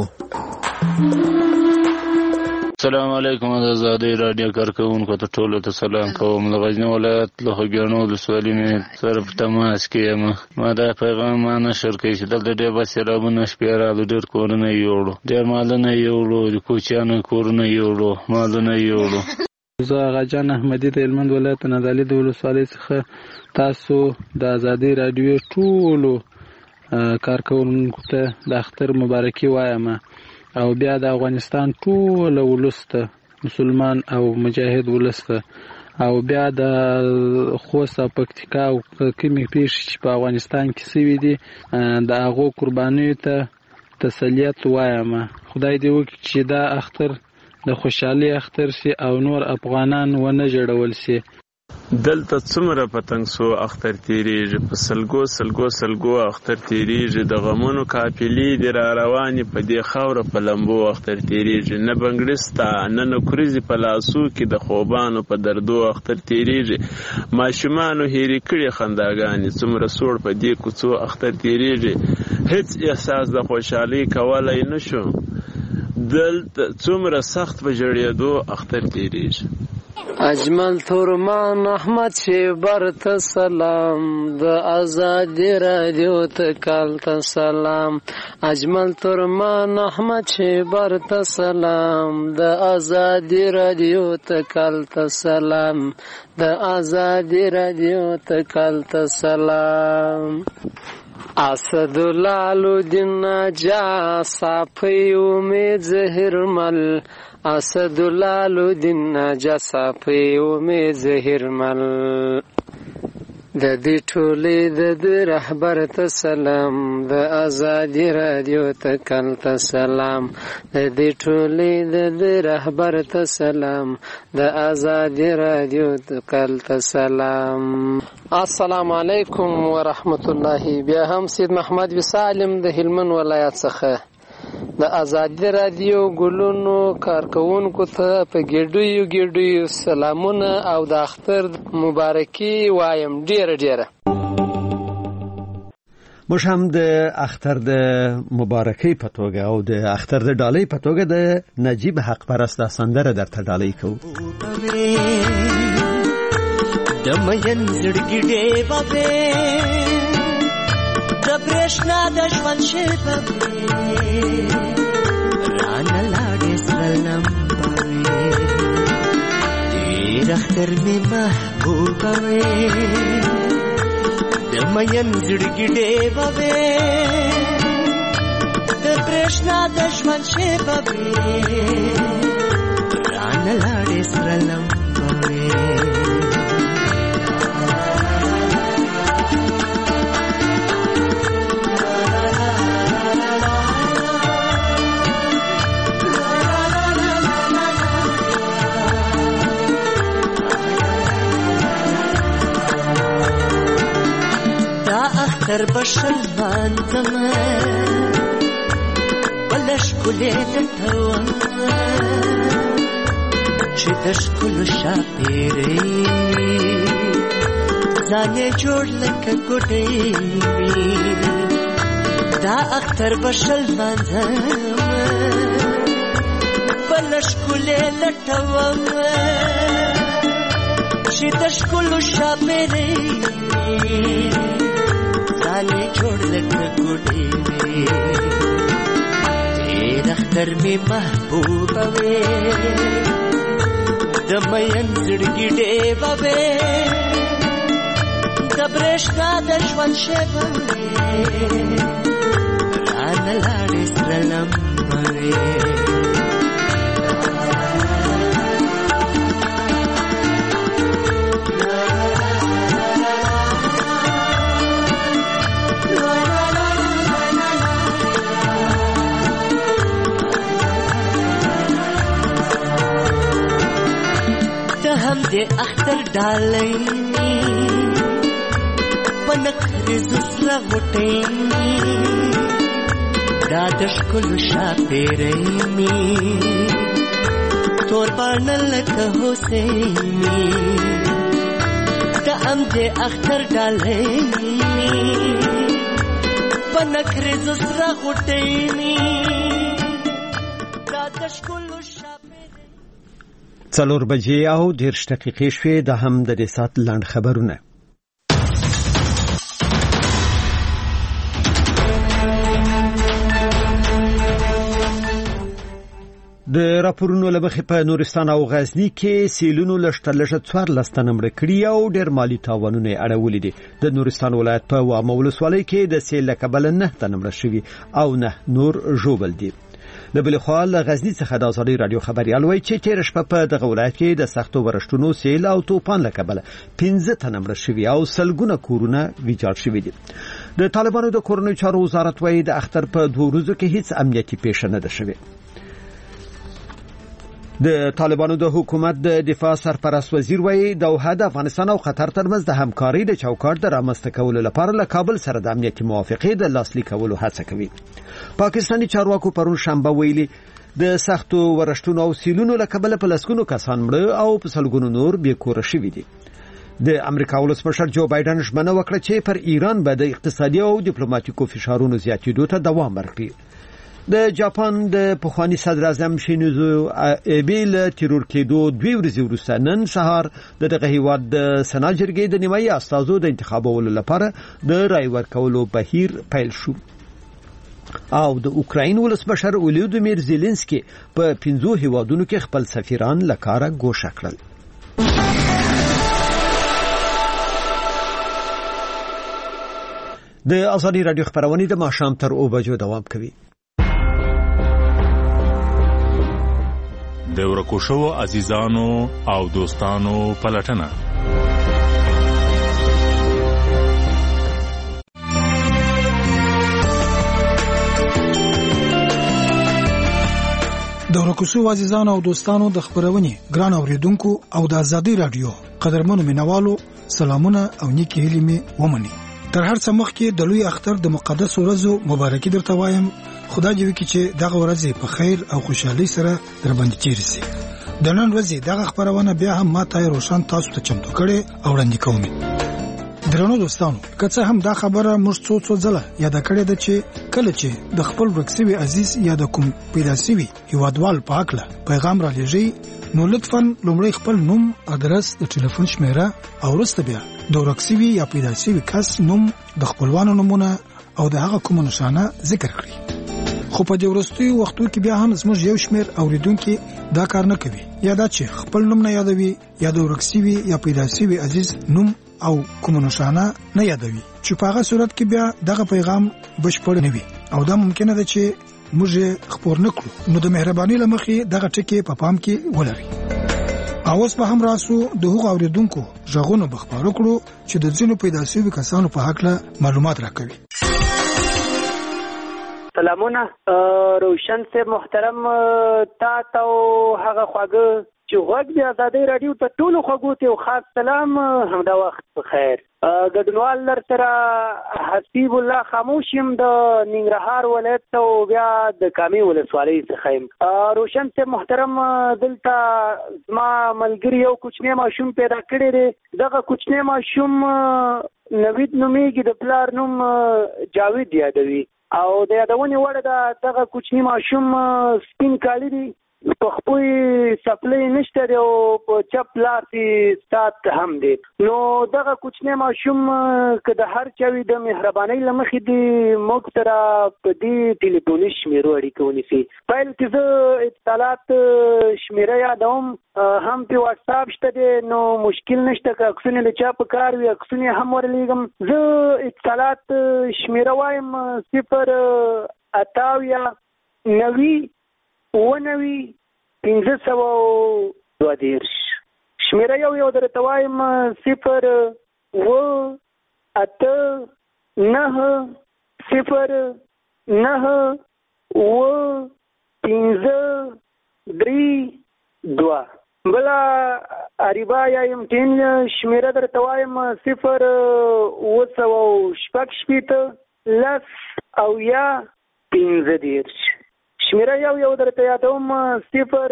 السلام علیکم. د آزادۍ رادیو کارکوونکو ته ټولو ته سلام کوم. د غزني ولایت له خوږیاڼو ولسوالۍ مې سره په تماس کې یم. ما دا پیغام ما نشر کړی چې دلته ډېر بس سیلابونه شپې راغلل، ډېر کورونه یې یوړو، ډېر مالونه یې یوړو، د کوچیانو کورونه یې یوړو، مالونه یې یوړو. زه غاجان احمدي د هلمند ولایت نادعلي د ولسوالۍ څخه تاسو د آزادۍ رادیو ټولو کارکوونکو ته د اختر مبارکي وایم او بیا د افغانستان ټول ولس ته، مسلمان او مجاهد ولس ته، او بیا د خوست او پکتیکا او کومې پیښې چې په افغانستان کې سوي دي د هغو قربانیو ته تسلیت وایم. خدای دې وکړي چې دا اختر د خوشحالي اختر سي او نور افغانان ونه جوړول سي. دلته څومره پتنګ سو اختر تیریږي، په سلګو اختر تیریږي، د غمونو قافلې دي را روانې په دې خاوره په لمبو اختر تیریږي، نه بنګړستا نه نکریزي په لاسو کې د خوبانو په دردو اختر تیریږي، ماشومانو هېرې کړي خنداګانې څومره سوړ په دې کوڅو اختر تیریږي، هیڅ احساس د خوشحالۍ کولی نشو، دلته څومره سخت په جړېدو اختر تیریږي. اجمل تورمان احمد شیبر ته سلام، د آزادی رادیو ته کال ته سلام. اجمل تورمان احمد شیبر ته سلام، د آزادی رادیو ته کال ته سلام، د آزادی رادیو ته کال ته سلام. اسدالله الدین نجا صافی امید زهرمل، اسدالله الدین نجا صافی امید زهرمل. د دې ټولې د رهبر ته سلام، د آزادی رادیو ته کال ته سلام، د دې ټولې د رهبر ته سلام، د آزادی رادیو ته کال ته سلام. السلام علیکم ورحمت الله. بیا هم سید محمد وسالم د هلمند ولایت څخه د آزادی رادیو ګلونو کارکوونکو ته په ګډیو سلامونه او د اختر مبارکي وایم. ډیره موږ هم د اختر د مبارکۍ په توګه او د اختر د ډالۍ په توګه د نجیب حق پرست سندره درته ډالۍ کوو. د مین زړګي ډېوه د برېښنا د ژوند شېبه رانه لاړې سره لمبه وې، ډېر اختر مې محبوبه وې، د مین زړګي ډېوه وې د برېښنا د ژوند شېبه وې رانه لاړې سره لمبه وې. اختر بشل مانځمه بله ښکلې درته ومه چې د ښکلو شاپېرۍ ځان یې جوړ لکه ګوډۍ وي. دا اختر بشل مانځمه بلشکولې لټوم چې د ښکلو شاپېرې ځانې جوړ لکه ګوډې مې ډېر اختر مې محبوبه وې د مین زړګي ډېوه وې د برېښنا د ژوند شېبه وې رانه لاړې سره لمبه وې هم دې اختر ډالۍ پنکرې زسره غوټۍ دا د ښکلو شاپېرۍ مې تور باڼه لکه حسیني د هم دې اختر ډالۍ پنکرې زسره غوټۍ مې دا د ښکلو څلور بجې او 10 دقیقې شوې د هم د دې سات لاند خبرونه د راپورونو لمخې په نورستان او غزنی کې سیلونو لشتلشه 14 تنمړ کړي او ډېر مالی تاوانونه اړولې دي د نورستان ولایت په وامه ولسوالۍ کې د سیل کبل نه تنمړ شوی او نه نور جوبل دي د بل خو له غزنی څخه د ازادي رادیو خبري الوي چې تیر شپه په دغه ولایت کې د سختو ورشتونو سیل او توپان لکبل 15 تنمړ شوی او سلګونه کورونه ویجاړ شوی دي د طالبانو د کورنۍ چارو وزارت وایي د اختر په 2 ورځو کې هیڅ امنیتي پیښه نه ده شوی د طالبانو د حکومت د دفاع سرپرست وزیر وایي دوحه د افغانستان او قطر ترمنځ د همکارۍ د چوکاټ د رامنځته کولو لپاره له کابل سره د امنیتي موافقې د لاسلیک کولو هڅه کوي پاکستاني چارواکو پرون شنبه ویلي د سختو ورشتونو او سیلونو لکبل په لسګونو کسان مړه او په سلګونو نور بیکوره شوي دي د امریکا ولسمشر جو بایدن ژمنه وکړه چې پر ایران به د اقتصادي او ډیپلوماټیکو فشارونو زیاتېدو ته دوام ورکړي د جاپان د پخوانی صدر اعظم شینزو ایبه له تیرور کېدو 2 ورځې وروسته نن سهار دغه هیواد د سنا جرګې د نیمایي استازو د انتخابولو لپاره د رای ورکولو بهیر پیل شو او د اوکراین ولسمشر ولودیمیر زيلنسکي په 15 هیوادونو کې خپل سفیران لکاره ګوښه کړل د ازادي رادیو خبرونه د ماښام تر 2 بجو دوام کوي د ورکو شوو عزیزانو او دوستانو پلټنه د ورکو شوو عزیزانو او دوستانو د خبرونه ګران اوریدونکو او د ازادي رادیو قدرمنو مینوالو سلامونه او نیکی هیلې می ومني تر هر څه مخکې د لوی اختر د مقدس ورځو مبارکي درته وایم خدای دې وکړي چې دغه ورځ په خیر او خوشحالي سره در باندې تیر شي د نن ورځې دغه خبرونه بیا هم ماته روشن تاسو ته چمتو کړي او وړاندې کوم درنو دوستانو که څه هم دا خبره موږ څو ځله یاد کړې ده چې کله چې د خپل ورکسوي عزیز یا د کوم پیدا سوي هیوادوال پاکله پیغام را لېږي نو لطفاً لومړی خپل نوم ادرس د ټلیفون شمیره او وروسته بیا د ورکسوي یا پیدا سوي کس نوم د خپلوانو نمونه او د هغه کوم نشانه ذکر کړئ خو په دې ورستي وختو کې بیا هم زموږ یو شمیر اوریدونکو دا کار نه کوي یا دا چې خپل نوم نه یادوي یا د ورکسوي یا پیدا سوي عزیز نوم او کوم نشانه نه یادوي چې په هغه صورت کې بیا دغه پیغام بشپړ نه وي او دا ممکنه ده چې موږ خبر نکړو نو د مهرباني لمخې دغه ټکی په پام کې ولري اوس به هم راسو د هغو اوریدونکو ژغونو بخبر کړو چې د ځینو پیدا شوي کسانو په حق له معلومات راکوي سلامونه روشن سے محترم تا تو هغه خواږه چې غوږ د ازادي رادیو ته ټولو خوږو ته خاص سلام همدا وخت بخیر ګډونوال لر سره حسیب الله خاموش يم د ننګرهار ولایت ته بیا د کامي ولسوالۍ څخه روشن سے محترم دلته ما ملګری یو کوچنی ماشوم پیدا کړی دی دغه کوچنی ماشوم نوید نومیږي د پلار نوم جاوید یادوي او د یادونې وړ دغه کوچنی ماشوم سپین کالی دی په خپل سپلې نشته دی او په چپ لاسي سات هم دی. نو دغه کوچنی ماشوم که د هر چا وي د مهربانۍ له مخې دی موږ سره په دې ټلیفوني شمیرو اړیکه ونیسي. پیل کې زه اتصالات شمیره یادوم، هم په واتساپ شته دی، نو مشکل نشته که عکسونه د چا په کار وي عکسونه هم ورلیږم. زه اتصالات شمیره وایم 0 90 522. شمیره یو درته وایم 0 8 9 0 9 5 3 2. بلا اریبا یا امتین شمیره درته وایم 0 8 لس او یا 15. شمیره یو درته یادوم 0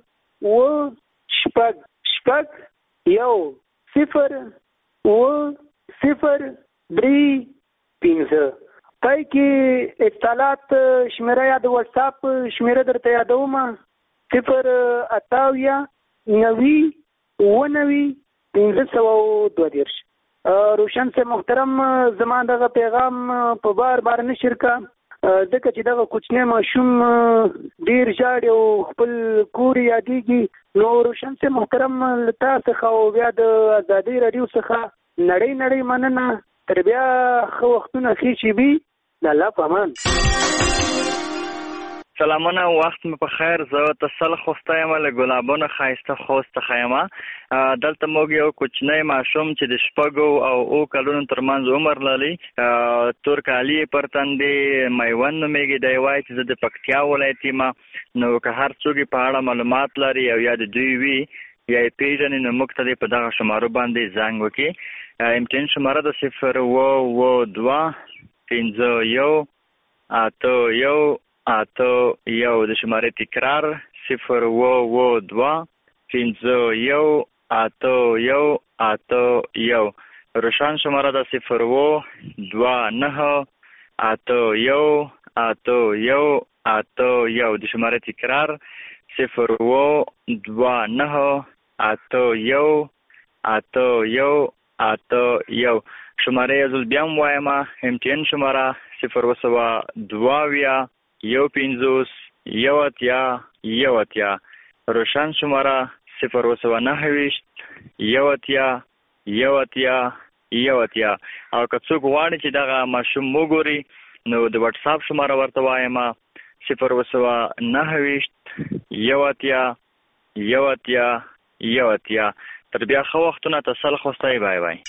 8 1 0 0 3 5. پای کې اتصالات شمیره یا د واتساپ شمیره درته یادوم 0 98 90 19 522. روشن سے محترم زمان دغه پیغام په بار نشر کا ځکه چې دغه کوچنی ماشوم ډیر ژاړي او خپل کور یادېږي. نو روشن سے محترم له تا څخه او بیا د ازادۍ راډیو څخه نړۍ مننه. تر بیا ښه وختونه ښې چې وي. د الله په امان. سلامونه، وخت مې په خیر. زه تسل خوسته یم له ګلابونو ښایسته خوست څخه یم. دلته موږ یو کوچنی ماشوم چې د 6 او 7 کلونو ترمنځ عمر لري، تور کالي پر تندې، میوند نومیږي. دی وایي چې زه د پکتیا ولایت یم. نو که هر څوک په اړه معلومات لري او یا د دوی وي یا یې پیژني نو موږ ته په دغه شمارو باندې زنګ وکړي. امتحان شماره د 0 2 51 8 د شماره تکرار 0 2 51 8 روشن شماره د 0 2 9 8 1 د شماره تکرار 0 2 9 8 1 شماره یزل بیام وایم. امتحان شماره 0 2 1 1 1 روشن شماره 0 9 1 1 او که څوک غواړي چې دغه ماشوم وګوري نو د واتساپ شماره ورته وایم 0 9 1 تر بیا ښه وختونه. تسل خوسته. بای بای.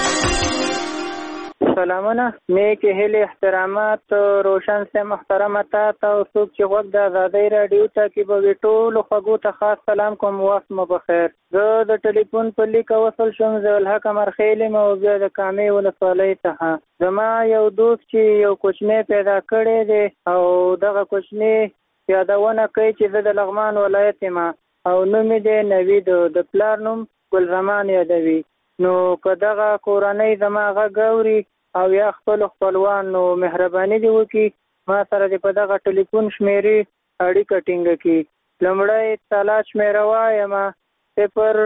سلامونه، نیکی هیلې احترامات روشن سے محترم تا او څوک چې غوږ د ازادۍ راډیو ته کې به ټولو خوږو ته خاص سلام کوم. وخت مو بخیر. زه د ټلیفون په لیک وصل شوم. زه الحق مرخیل یم او بیا د کامې ولسوالۍ څخه. زما یو دوست چې یو کوچنی پیدا کړی دی او دغه کوچنی یادونه کوي چې زه د لغمان ولایت یم او نوم یې دی نوید. د پلار نوم ګلزمان یادوي. نو که دغه کورنۍ زما غږ اوري او یا خپلوان نو مهرباني دې وکړي ما سره دې په دغه ټلیفون شمیرې اړیکه ټینګه کړي. لومړی اتصالات شمیره وایم 0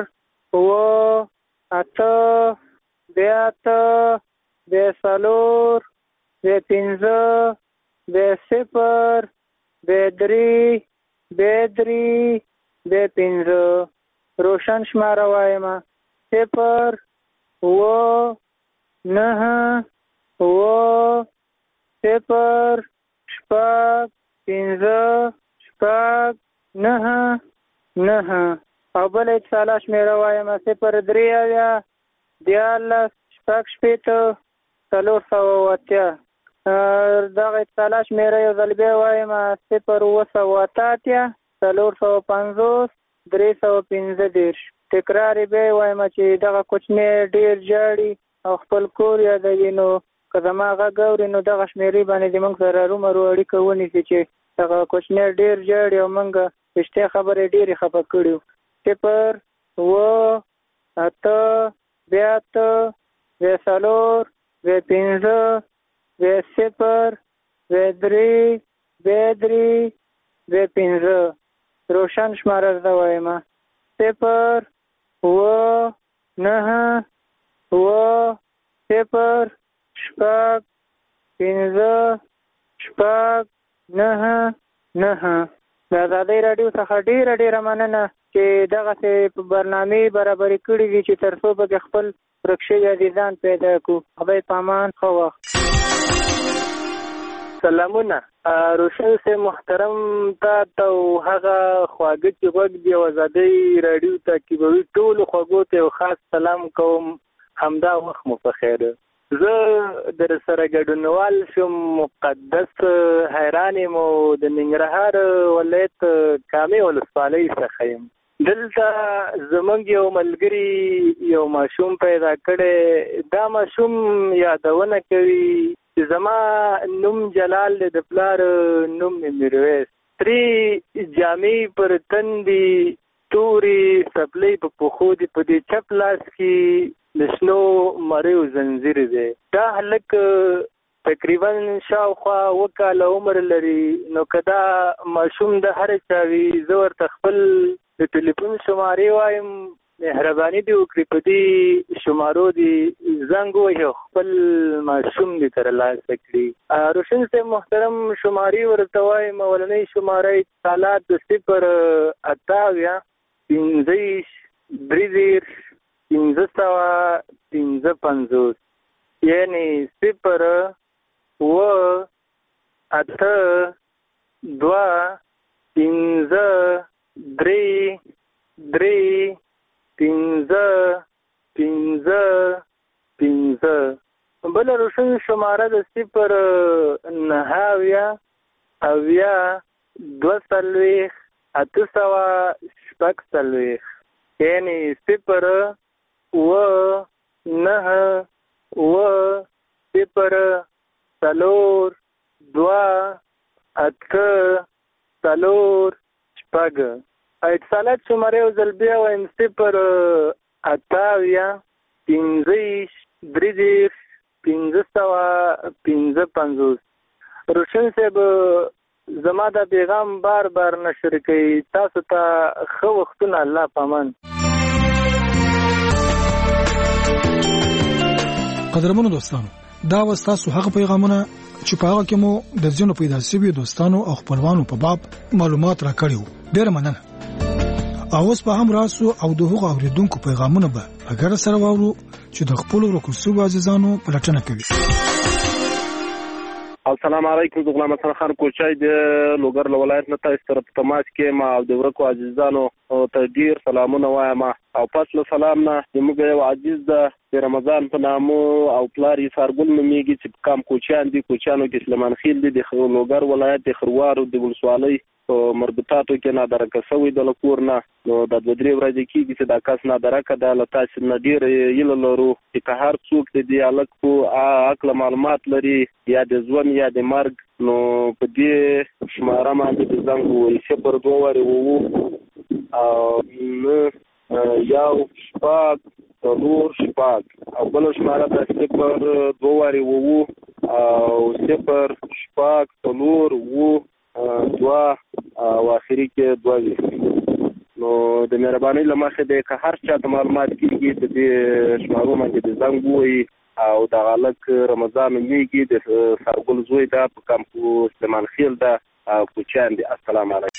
8 2 4 5 0 روشن شماره وایم 0 9 0 5 9 او بل اتصاله شمیره وایم 0 3 14 480. دغه اتصاله شمیره یو ځل بیا وایم 0 450 315. تکرار به وایم چې دغه کوچنی ډیر جاړي او خپل کور یادوي. نو که زما غږ اوري نو دغه شمیرې باندې موږ سره رومرو اړیکه ونیسي چې دغه کوچنی ډیر جاړي او موږ رښتیا خبرې ډېرې خفه کړي. 0 8 2 4 5 0 3 5 روشن شماره زده وایم 0 و 9 و 0 شپږ 15 شپږ 9 9. د ازادۍ راډیو څخه ډیره مننه چې دغسې برنامې برابرې کړي دي چې تر څو پکې خپل ورک شوي عزیزان پیدا کړو. خدای په امان، ښه وخت. سلامونه روشن سے محترم تا او هغه خواږه چې غوږ دی ازادۍ راډیو تعقیبوي ټولو خوږو ته خاص سلام کوم. همدا وخت مو په خیر. زه در سره ګډونوال شوم مقدس حیران مو د ننګرهار ولایت کامې ولسوالۍ څخه یم. دلته زمونږ یو ملګري یو ماشوم پیدا کړی. دا ماشوم یادونه کوي چې زما نوم جلال دی، د پلار نوم میرویس. ترې جامې پر تندي تورې څپلۍ په پښو دي، په دې چپ لاس کې د شنو مریو زنځیر دی. دا هلک تقریبا شاوخوا 2 کاله عمر لري. نو که دا ماشوم د هر چا وي زه ورته خپل د ټلیفون شمارې وایم، مهرباني دې وکړي په دې شمارو دې زنګ ووهي او خپل ماشوم دې ترلاسه کړي. روشن صاحب محترم شمارې ورته وایم. اولنۍ شماره سالات د 0 28 15 1555 یعنی 0 و 8 2 15 3 3 15 15 15. بل روشن شماره د 0 9 اویا 2 8 یعنی 0 و 9 و 0 3 2 8 3 6. اتصالات شماره او زلبیا وایم 0 8 15 3 1555. روشن صاحب زما دا پیغام بار نشر کوي. تاسو ته ښه وختونه. الله پامان. قدرمنو دوستانو، دا وستاسو هغه پیغامونه چې په هغه کې مو د ځینو پیدا شوي دوستانو او خپلوانو په باب معلومات راکړیو. ډېر مننه. اوس په هم راسو او د هغو اوریدونکو پیغامونه به په ګډه سره واورو چې د خپل ورکوسو عزیزانو پلټنه کوي. السلام علیکم. زه غلام حسن خان کوچای د لوګر ولایت نه تاسو سره په تماس کې ما او د ورکو عزیزانو ته ډیر سلامونه وایم. او پس له سلام نه زموږ یو عزیز د رمضان په نامو او پلار یې سارګل نومیږي چې کم کوچیان دي. کوچیانو کې سلیمان خیل دي، د لوګر ولایت د خروارو د ولسوالۍ په مربوطاتو کې نادرکه شوی د لکور نه. نو د 2-3 ورځې کېږي چې دا کس نادرکه ده. له تاسو نه ډېر هیله لرو چې که هر څوک د دې هلک په عقل معلومات لري یا د ژوند یا د مرګ، نو په دې شماره باندې د زنګ ووهي 0 2 9 6 او بل شماره د 0 2 او 0 6 2 او اخري کې 2. نو د مهرباني له مخې د که هر چا ته معلومات کېږي د دې شمارو باندې د زنګ ووهي. او د هلک رمضان نومیږي، د سارګل زوی ده، په کمپو سلیمان خیل ده، کوچیان دي. السلام علیکم.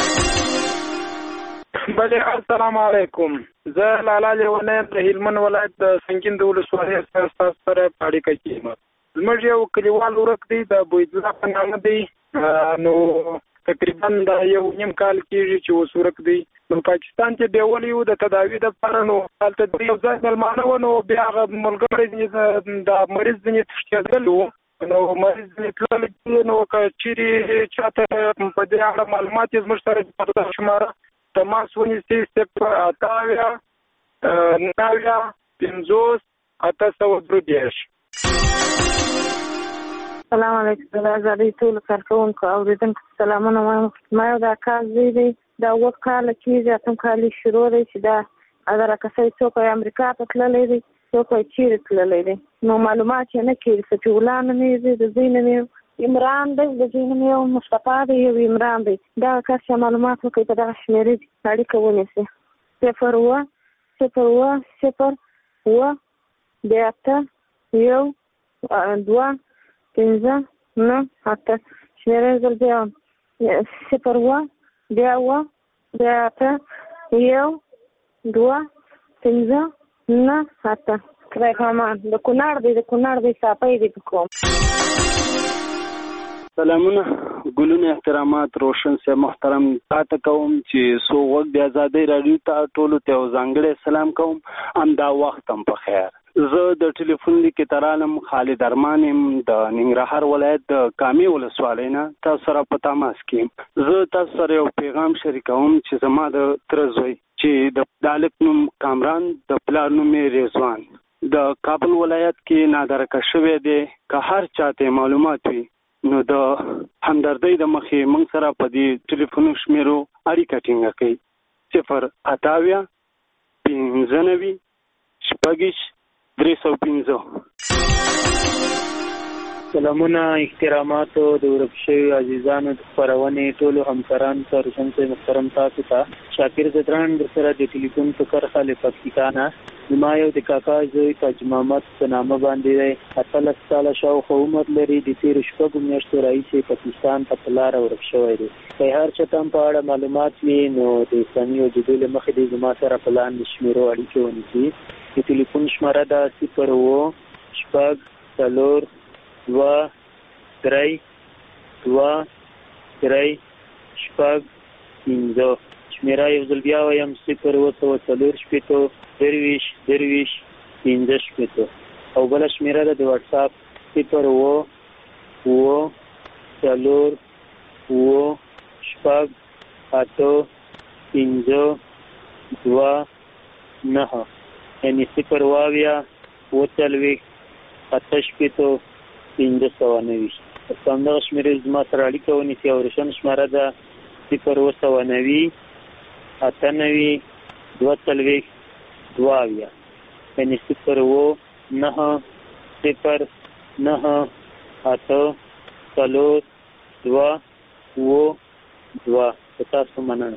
بله السلام علیکم. زه لالا لیونی د هلمند ولایت د سنګین د ولسوالۍ ستاسو سره په اړیکه کې یم. زموږ یو کلیوال ورک دی، د بویدلا په نامه دی. نو تقریبا دا 1.5 کال کېږي چې اوس ورک دی. نو پاکستان کې بیولي و د تداوي دپاره. نو هلته د یو ځای مېلمانه و. نو بیا هغه ملګری د مریض ځینې تښتېدل و. نو مریض ځینې تللی دي. نو که چېرې چاته په دې اړه معلومات یې زموږ سره په شماره تماس ونیسي 0 9 50 830. السلام علیکم. د ازادۍ ټولو کارکوونکو او اوریدونکو سلامونه وایم. ما یو دا کار زوی دی، دا 2 کاله کېږي، 8 کال شروع دی چې دا ادرکه شوی. څوک یې امریکا ته تللی دی، څوک یې چیرې تللی دی. نو معلومات یې نه کېږي. فتح الله نومېږي، د زوی نوم یې عمران دی د ځینو یو مصطفی دی یو عمران دی دا کس چې معلومات وکړي په دغه شمیرې اړیکه ونیسي 0 بیا 1 2 5 9 8 شمیرې زل بیا 0 بیا 1 2 5 9 8 خدای پامان د کونړ دی صافی دی په کوم. سلامونه ګلونه احترامات روشن سے محترم تاسو کوم چې سو وخت د آزادۍ رادیو ته ټولو ته ځانګړی سلام کوم دا وخت هم په خیر. زه د ټلیفون لیکې ترالم خالد ارمان يم د ننګرهار ولایت د کامې ولسوالۍ نه تاسو سره په تماس کې. زه تاسو سره یو پیغام شریکوم چې زما د تر زوی چې د دالک نوم کامران د پلار نوم رضوان د کابل ولایت کې نادرکه شوی دی که هر چاته معلومات وي نو د همدردۍ د مخې موږ سره په دې ټلیفون شمیرو اړیکه ټینګه کړئ 088 سلامونه احتراماتو د ورک شوي عزیزانو د خپرونې ټولو همکارانو ته روشن صاحب محترم تاسو ته شاکر زدران در سره د ټلیفون په کرخه له پکتیکا نه ما یو د کاکا زوی تاج محمد په نامه باندې 18 ساله شاوخوا عمر لري د تیر شپږ میاشتو راهیسې پاکستان ته په لاره ورک شوی دی. که هر څه تم په اړه معلومات وي نو د اسلامي وجودو له مخې د زما سره په لاندې شمیرو اړیکې ونیسي. د ټلیفون شماره ده 0 3 2 3 شپږ 5 شمیره یو ځل بیا وایم 0 درویش 15 او بل شمیره ده د واتس اپ 0 شپږ 8 5 2 9 یعنی 0 590 څنګه شمیرې زما سره اړیکه ونیسي او روشن شماره ده 0 98 یعنی 0 9 0 9 8 4 2 2 تاسو مننه.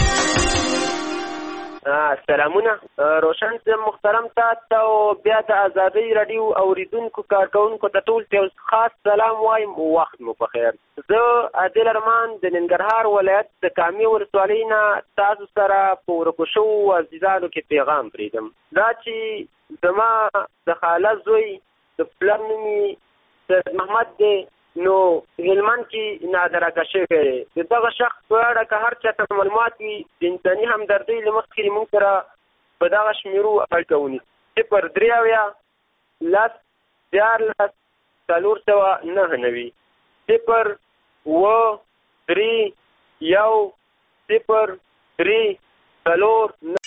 سلامونه روشن صاحب محترم تاسو بیا د آزادۍ رادیو اوریدونکو کارکونکو ته ټول ته خاص سلام وایم وخت مو په خیر. زه عادل ارمان د ننګرهار ولایت د کامې ولسوالۍ نه تاسو سره په ورکو شوو عزیزانو کې پیغام پرېږدم. دا چې زما د خاله زوی د پلار نوم سید محمد دی نو هلمند کې نادرکه شوی دی. د دغه شخص په اړه که هر چاته معلومات وي د انساني همدردۍ له مخې موږ سره په دغه شمیرو اړیکه ونیسي 0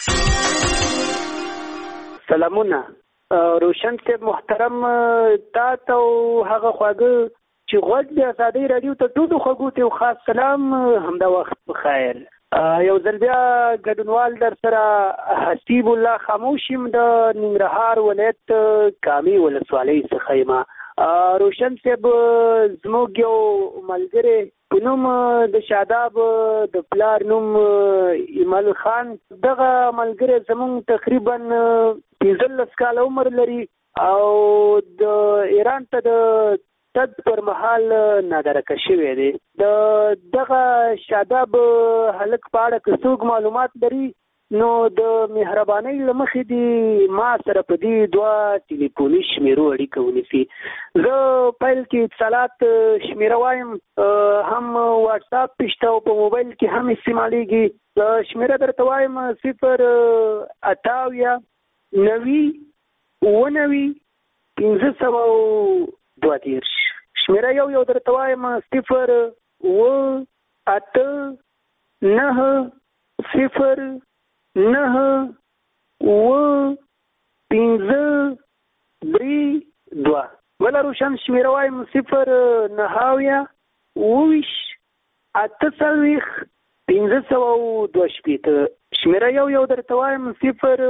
سلامونه روشن صاحب محترم تاسو هغه خواږه چې غوږ د آزادۍ رادیو ته ټولو خوږو ته خاص سلام همدا وخت بخیر. یو ځل بیا ګډونوال در سره حسیب الله خاموش یم د ننګرهار ولایت کامې ولسوالۍ څخه یم. روشن صاحب زموږ یو ملګری په نوم د شاداب د پلار نوم ایمل خان دغه ملګری زموږ تقریبا 15 کال عمر لري او د ایران ته د تد پر محل نادرکه شوی دی. دغه شاداب هلک په اړه که څوک معلومات لري نو د مهربانۍ له مخې دی ما سره په دې دوه ټلیفوني شمیرو اړیکه ونیسي. زه پیل کې اتصالات شمیره وایم هم واتس اپ پشته او په موبایل کې هم استعمالیږي. شمیره درته وایم 0 شمیره یو درته وایم 0 8 9 0 9 5 3 2 ولا روشن شمیره وایم 0 9 8 502 شمیره یو درته وایم 0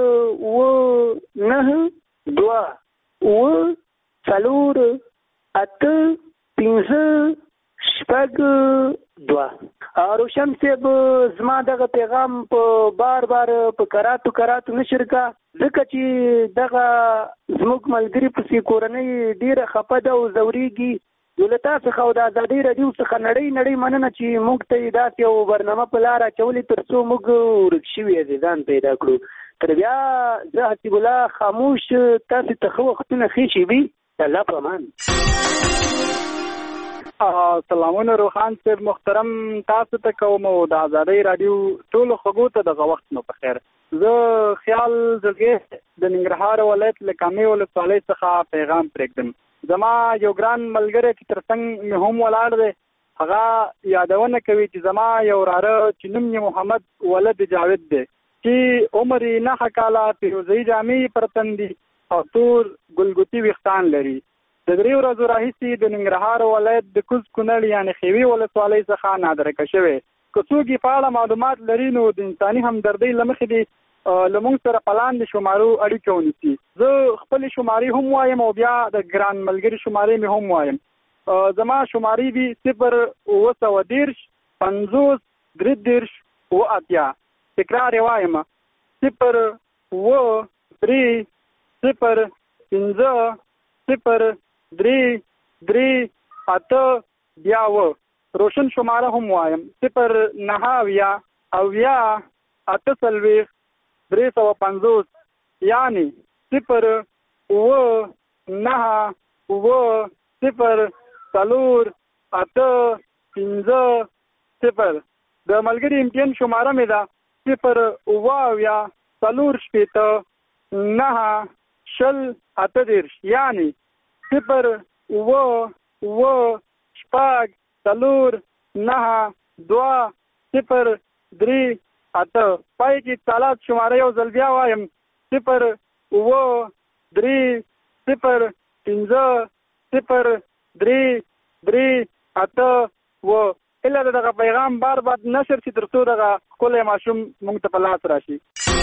9 2 4 8 5-2. روشن صاحب زما دغه پیغام په بار په کراتو نشر کا ځکه چې دغه زموږ ملګری په کورنۍ ډیره خپه ده او زوريږي. دولت څخه او د ازادي رادیو څخه نړۍ مننه چې موږ ته داسې یو برنامه په لار اچولې ترڅو موږ ورک شوي ځان پیدا کړو. تر بیا زه حسیب الله خاموش تاسو ته خو وختونه خېشي وي. الله په امان. سلامونه روخان صاحب محترم تاسو ته کوم او د ازادي رادیو ټول خغو ته د وخت نو په خیر. زه خیال زګه د ننګرهار ولایت لکامي ولسوالۍ څخه پیغام پرېږدم. زما یو ګران ملګری چې ترڅنګ مې هم ولاړ دی هغه یادونه کوي چې زما یو راره چې نوم یې محمد ولد جاوید دی چې عمر یې 9 کاله پیروزي جامې پر تندي او تور ګلګوتي ویښتان لري. د 3 ورځو راهیسې د ننګرهار ولایت د کوز کونړ یعنی خیوي ولسوالۍ څخه نادرکه شوی. که څوک یې په اړه معلومات لري نو د انساني همدردۍ له مخې دی لمونږ سره په لاندې شمارو اړیکه ونیسي. زه خپلې شمارې هم وایم او بیا د ګران ملګري شمارې مې هم وایم. زما شمارې دي 0-910 50 33 80. تکرار یې وایم 0-3-0-50-3-3-8. روشن شماره هم وایم 0-9-8-350 یعنی 0-9-0-8-5-0. د ملګری امتحان شماره مې ده 0-9-8 یعنی 0-9-2-3-8. پای کې اتصالات شماره یو ځل بیا وایم 0-3-0-3-3-8. اله دغه پیغام بار نشر چې ترڅو دغه کله ماشوم مونږ ته په لاس راشي.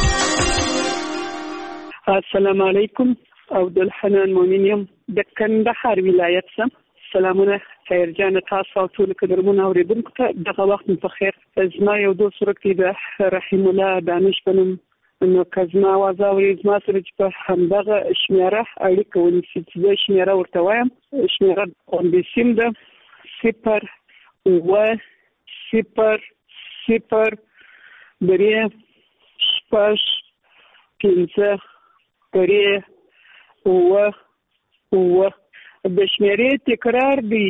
السلام علیکم. عبدالحنان مؤمن یم د کندهار ولایت څخه. سلامونه خیر جان تاسو او ټول قدرمن اوریدونکو ته دغه وخت په خیر. زما یو دوست ورکې د رحیم الله دانش بنم نو کزما وازاوري زما سره چې په همدغه شمیره اړیکه ونیسي چې زه شمیره ورته وایم. شمیره اونبسیم ده 0-0-0-5-3-3-8. د شمیرې تکرار دی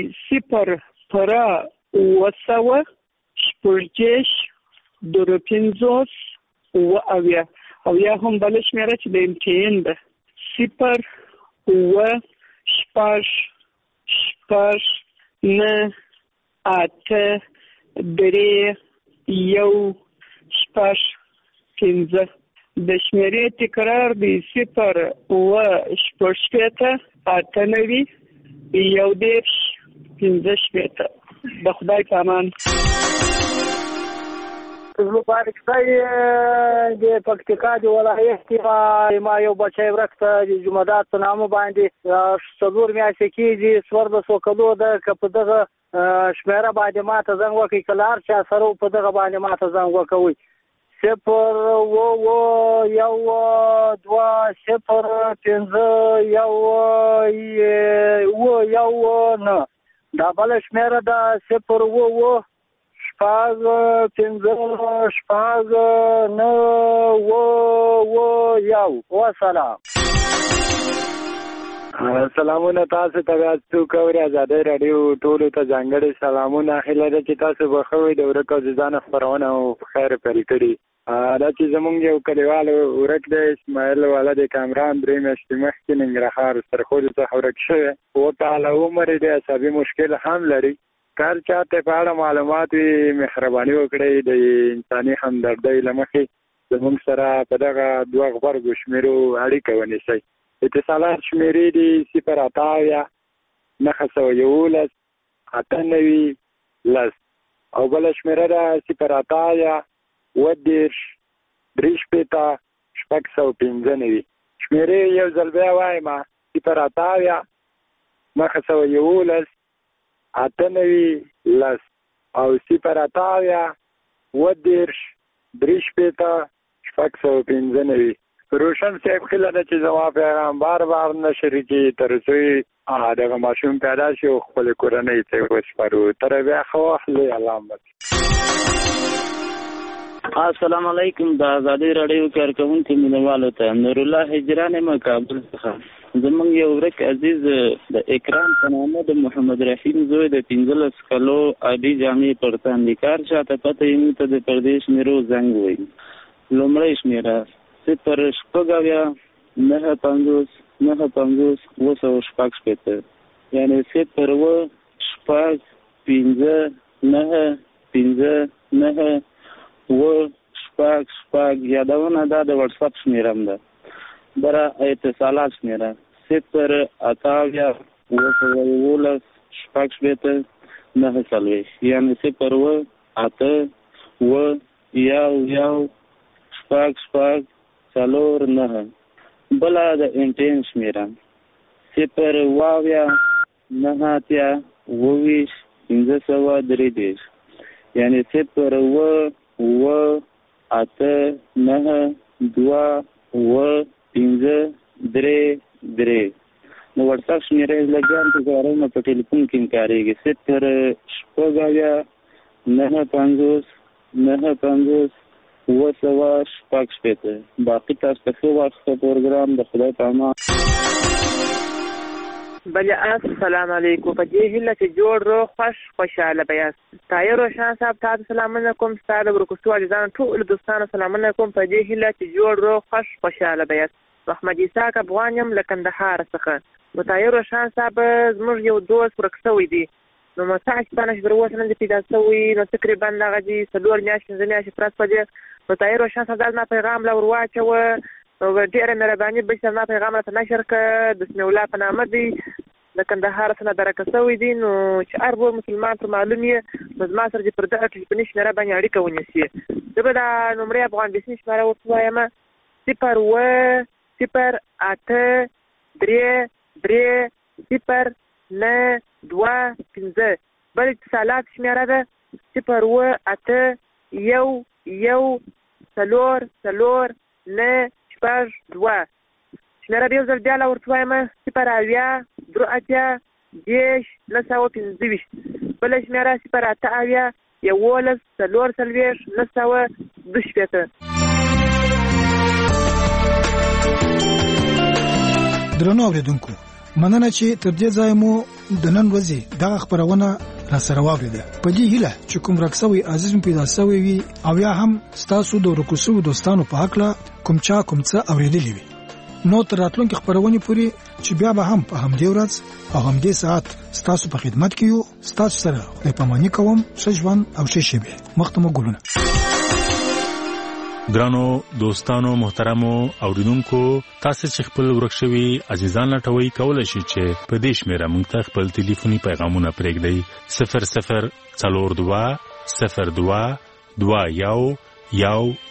0-9-50 او یا هم بل شمیره چې د امتحان ده 0-9-8-3-1-5. د شمیرې تکرار دی 0-9-8-1-15. د خدای په امان. مبارک صاحب د پکتیکا د ولایت کې ما یو بچی ورکته د جمعدات په نامه باندې 4 میاشتې کېږي 14 کلو ده. که په دغه شمیره باندې ما ته زنګ وکړي که له هر چا سره په دغه باندې ما ته زنګ وکوئ 0-9-5-1-9. دا بله شمیره ده 0-5-5-9-1. وسلام. سلامونه تاسو ته تاسو کوي ازادي رادیو ټول ته ځانګړي سلامونه. هیله ده چې تاسو به خوي د ورکو ځان خبرونه او خیر پرې کړی. دا چې زمونږ یو کلیوال ورک دی اسماعیل ولد کامران 3 میاشتې مخکې ننګرهار سرخود څخه ورک شوی او تعالی عمر دې عصبي مشکل هم لري. کار چاته په اړه معلومات وي مهرباني وکړئ د انساني همدردۍ له مخې زمونږ سره په دغه 2 غبرګو شمیرو اړیکه ونیسئ. اتصالات شمیرې دي 0-9-11-8-9 او بل شمیره ده 0-3-3-5-6-5. شمیرې یو ځل بیا وایم 0-9-11-8-9 98 لس او 0 ودیرش 3 روشن صاحب خیلی ده چې زما پیغام بار نشر کی تر څو دغه ماشوم پیدا شي او خپل کورنۍ ته وسپارو تر بیا خو اهل علامت. السلام علیکم د آزادۍ رادیو کارکونکو مینوالو ته نور الله هجران مکابل څخه زمونږ یو ورک عزیز د اکرام په نامه د محمد رحیم زوی د 15 کلو عادي جامع پرتان لیکار شاته پته یې ته د پردیش میرو زنګ وای لومړی شمیره 0 شپږاویا 950 950 200 یعنی 0 شپږ 15 9 15 9 شپږ یادونه دا د واتس اپ شمیرم ده برا اتصالات شمیره 0 اتاویا 200 شپږ 9 یعنی 0 اته و یو شپږ څلور 9 بلا د انټین شمیره 0 واویا 9 اتیا 20 15 یعنی 0 و اته 9 2 و 15 نو واتس اپ شمیره لګان ته غواړم په ټلیفون کې کاریږي 0 شپږاویا 950 950 200 باقی تاسو ته ښه وخت پروګرام د خدای په امان. بله السلام علیکم په دې هیله چې جوړ روغ خوشحاله بیاست. طاهر روشن صاحب تاسو سلامونه کوم ستاسو ورکوستو عزیزانو ټول دوستانو سلامونه کوم په دې هیله چې جوړ روغ خوشحاله بیاست. محمد اسحاق افغان یم له کندهار څخه. نو طاهر روشن صاحب زموږ یو دوست ورک شوی دی نو مساج پانش دروازه نن دې پیدا شوی نو تقریبا دغه دي څلور میاشتې زمیاشتې پرس پدې نو طاهر روشن صاحب ما پیغام لا ورواچوه نو ډېره مهرباني به ما پیغام ته نشر کړه بسم الله په نامه دی د کندهار څخه درکه شوی دی نو چې هر ور مسلمان ته معلوم یې نو زما سره دې پر دغه ټلیفوني شمېره باندې اړیکه ونیسي زه به دا نمرې افغان بسني شمېره ورته وایم 0 0 8 3 2 بل اتصالات شمیره ده 0 8 1 4 9 2 شمیره بیا ځل بیا لا ورته وایم 0 اویا 3 اتیا 10 915 بل شمیره 0 8 اویا 11 4 912 درنو اوریدونکو مننه چې تر دې ځای مو د نن ورځې دغه خبرونه را سره واوریده په دې هیله چې کوم راکسوي عزیز پیدا شوی وي او یا هم ستاسو د ورکوسو دوستانو په حق لا کوم څه اوریدلی وي نو تر راتلونکي خبرونه پوری چې بیا به هم په همدې ورځ او همدې ساعت ستاسو په خدمت کې یو ستاسو سره خدای پاماني کوم شجوان او شیشبه مختمه ګلونه ګرانو دوستانو محترمو اوریدونکو تاسو چې خپل ورکشوي عزیزان لټوي کولای شئ چې په دې شمیره موږ ته خپل ټلیفوني پیغامونه پرېږدئ 00 42 02 21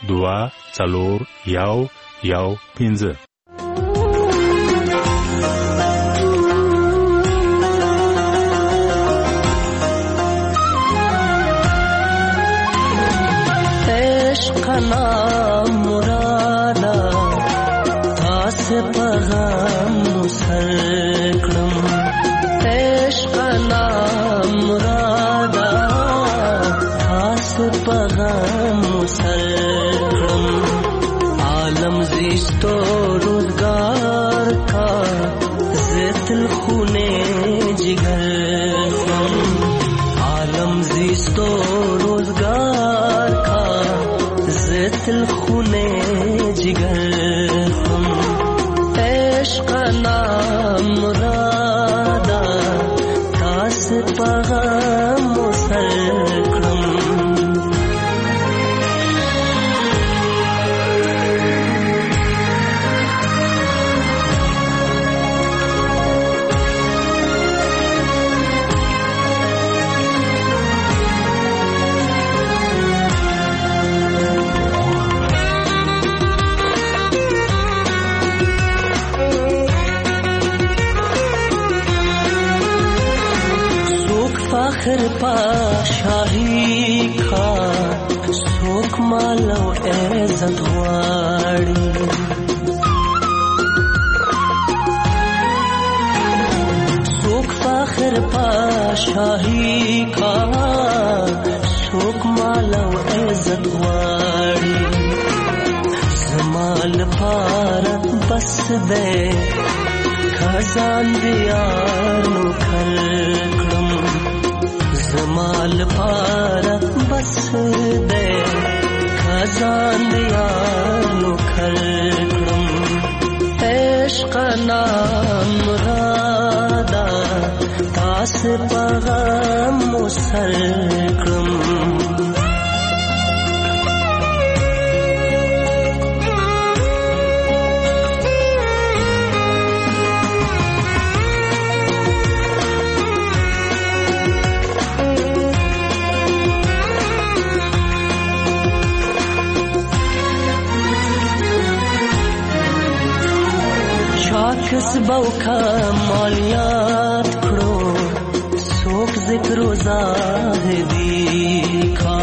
12 4 1 نام مرادا تاس پیغام مسلکم عشق نام مرادا تاس پیغام مسلکم عالم زیستو روزگار کا زیتل خونے جگر عالم زیستو روزگار کا زیتل خونے جگر ہم عشق نام مرادا تاس پیغام مسلکم فخر پا شاهی کا سوک مالو عزت غواړي سوک فخر پا شاهی کا سوک مالو عزت غواړي زمال پار بس دے خزان دیارو کھلکڑم زمال پار بس دے خزان دیارو کھلکڑم عشق نام رادا تاس پغم مسلکڑم کس باو کا مالیات کھڑو سوک ذکر و زاہدی کا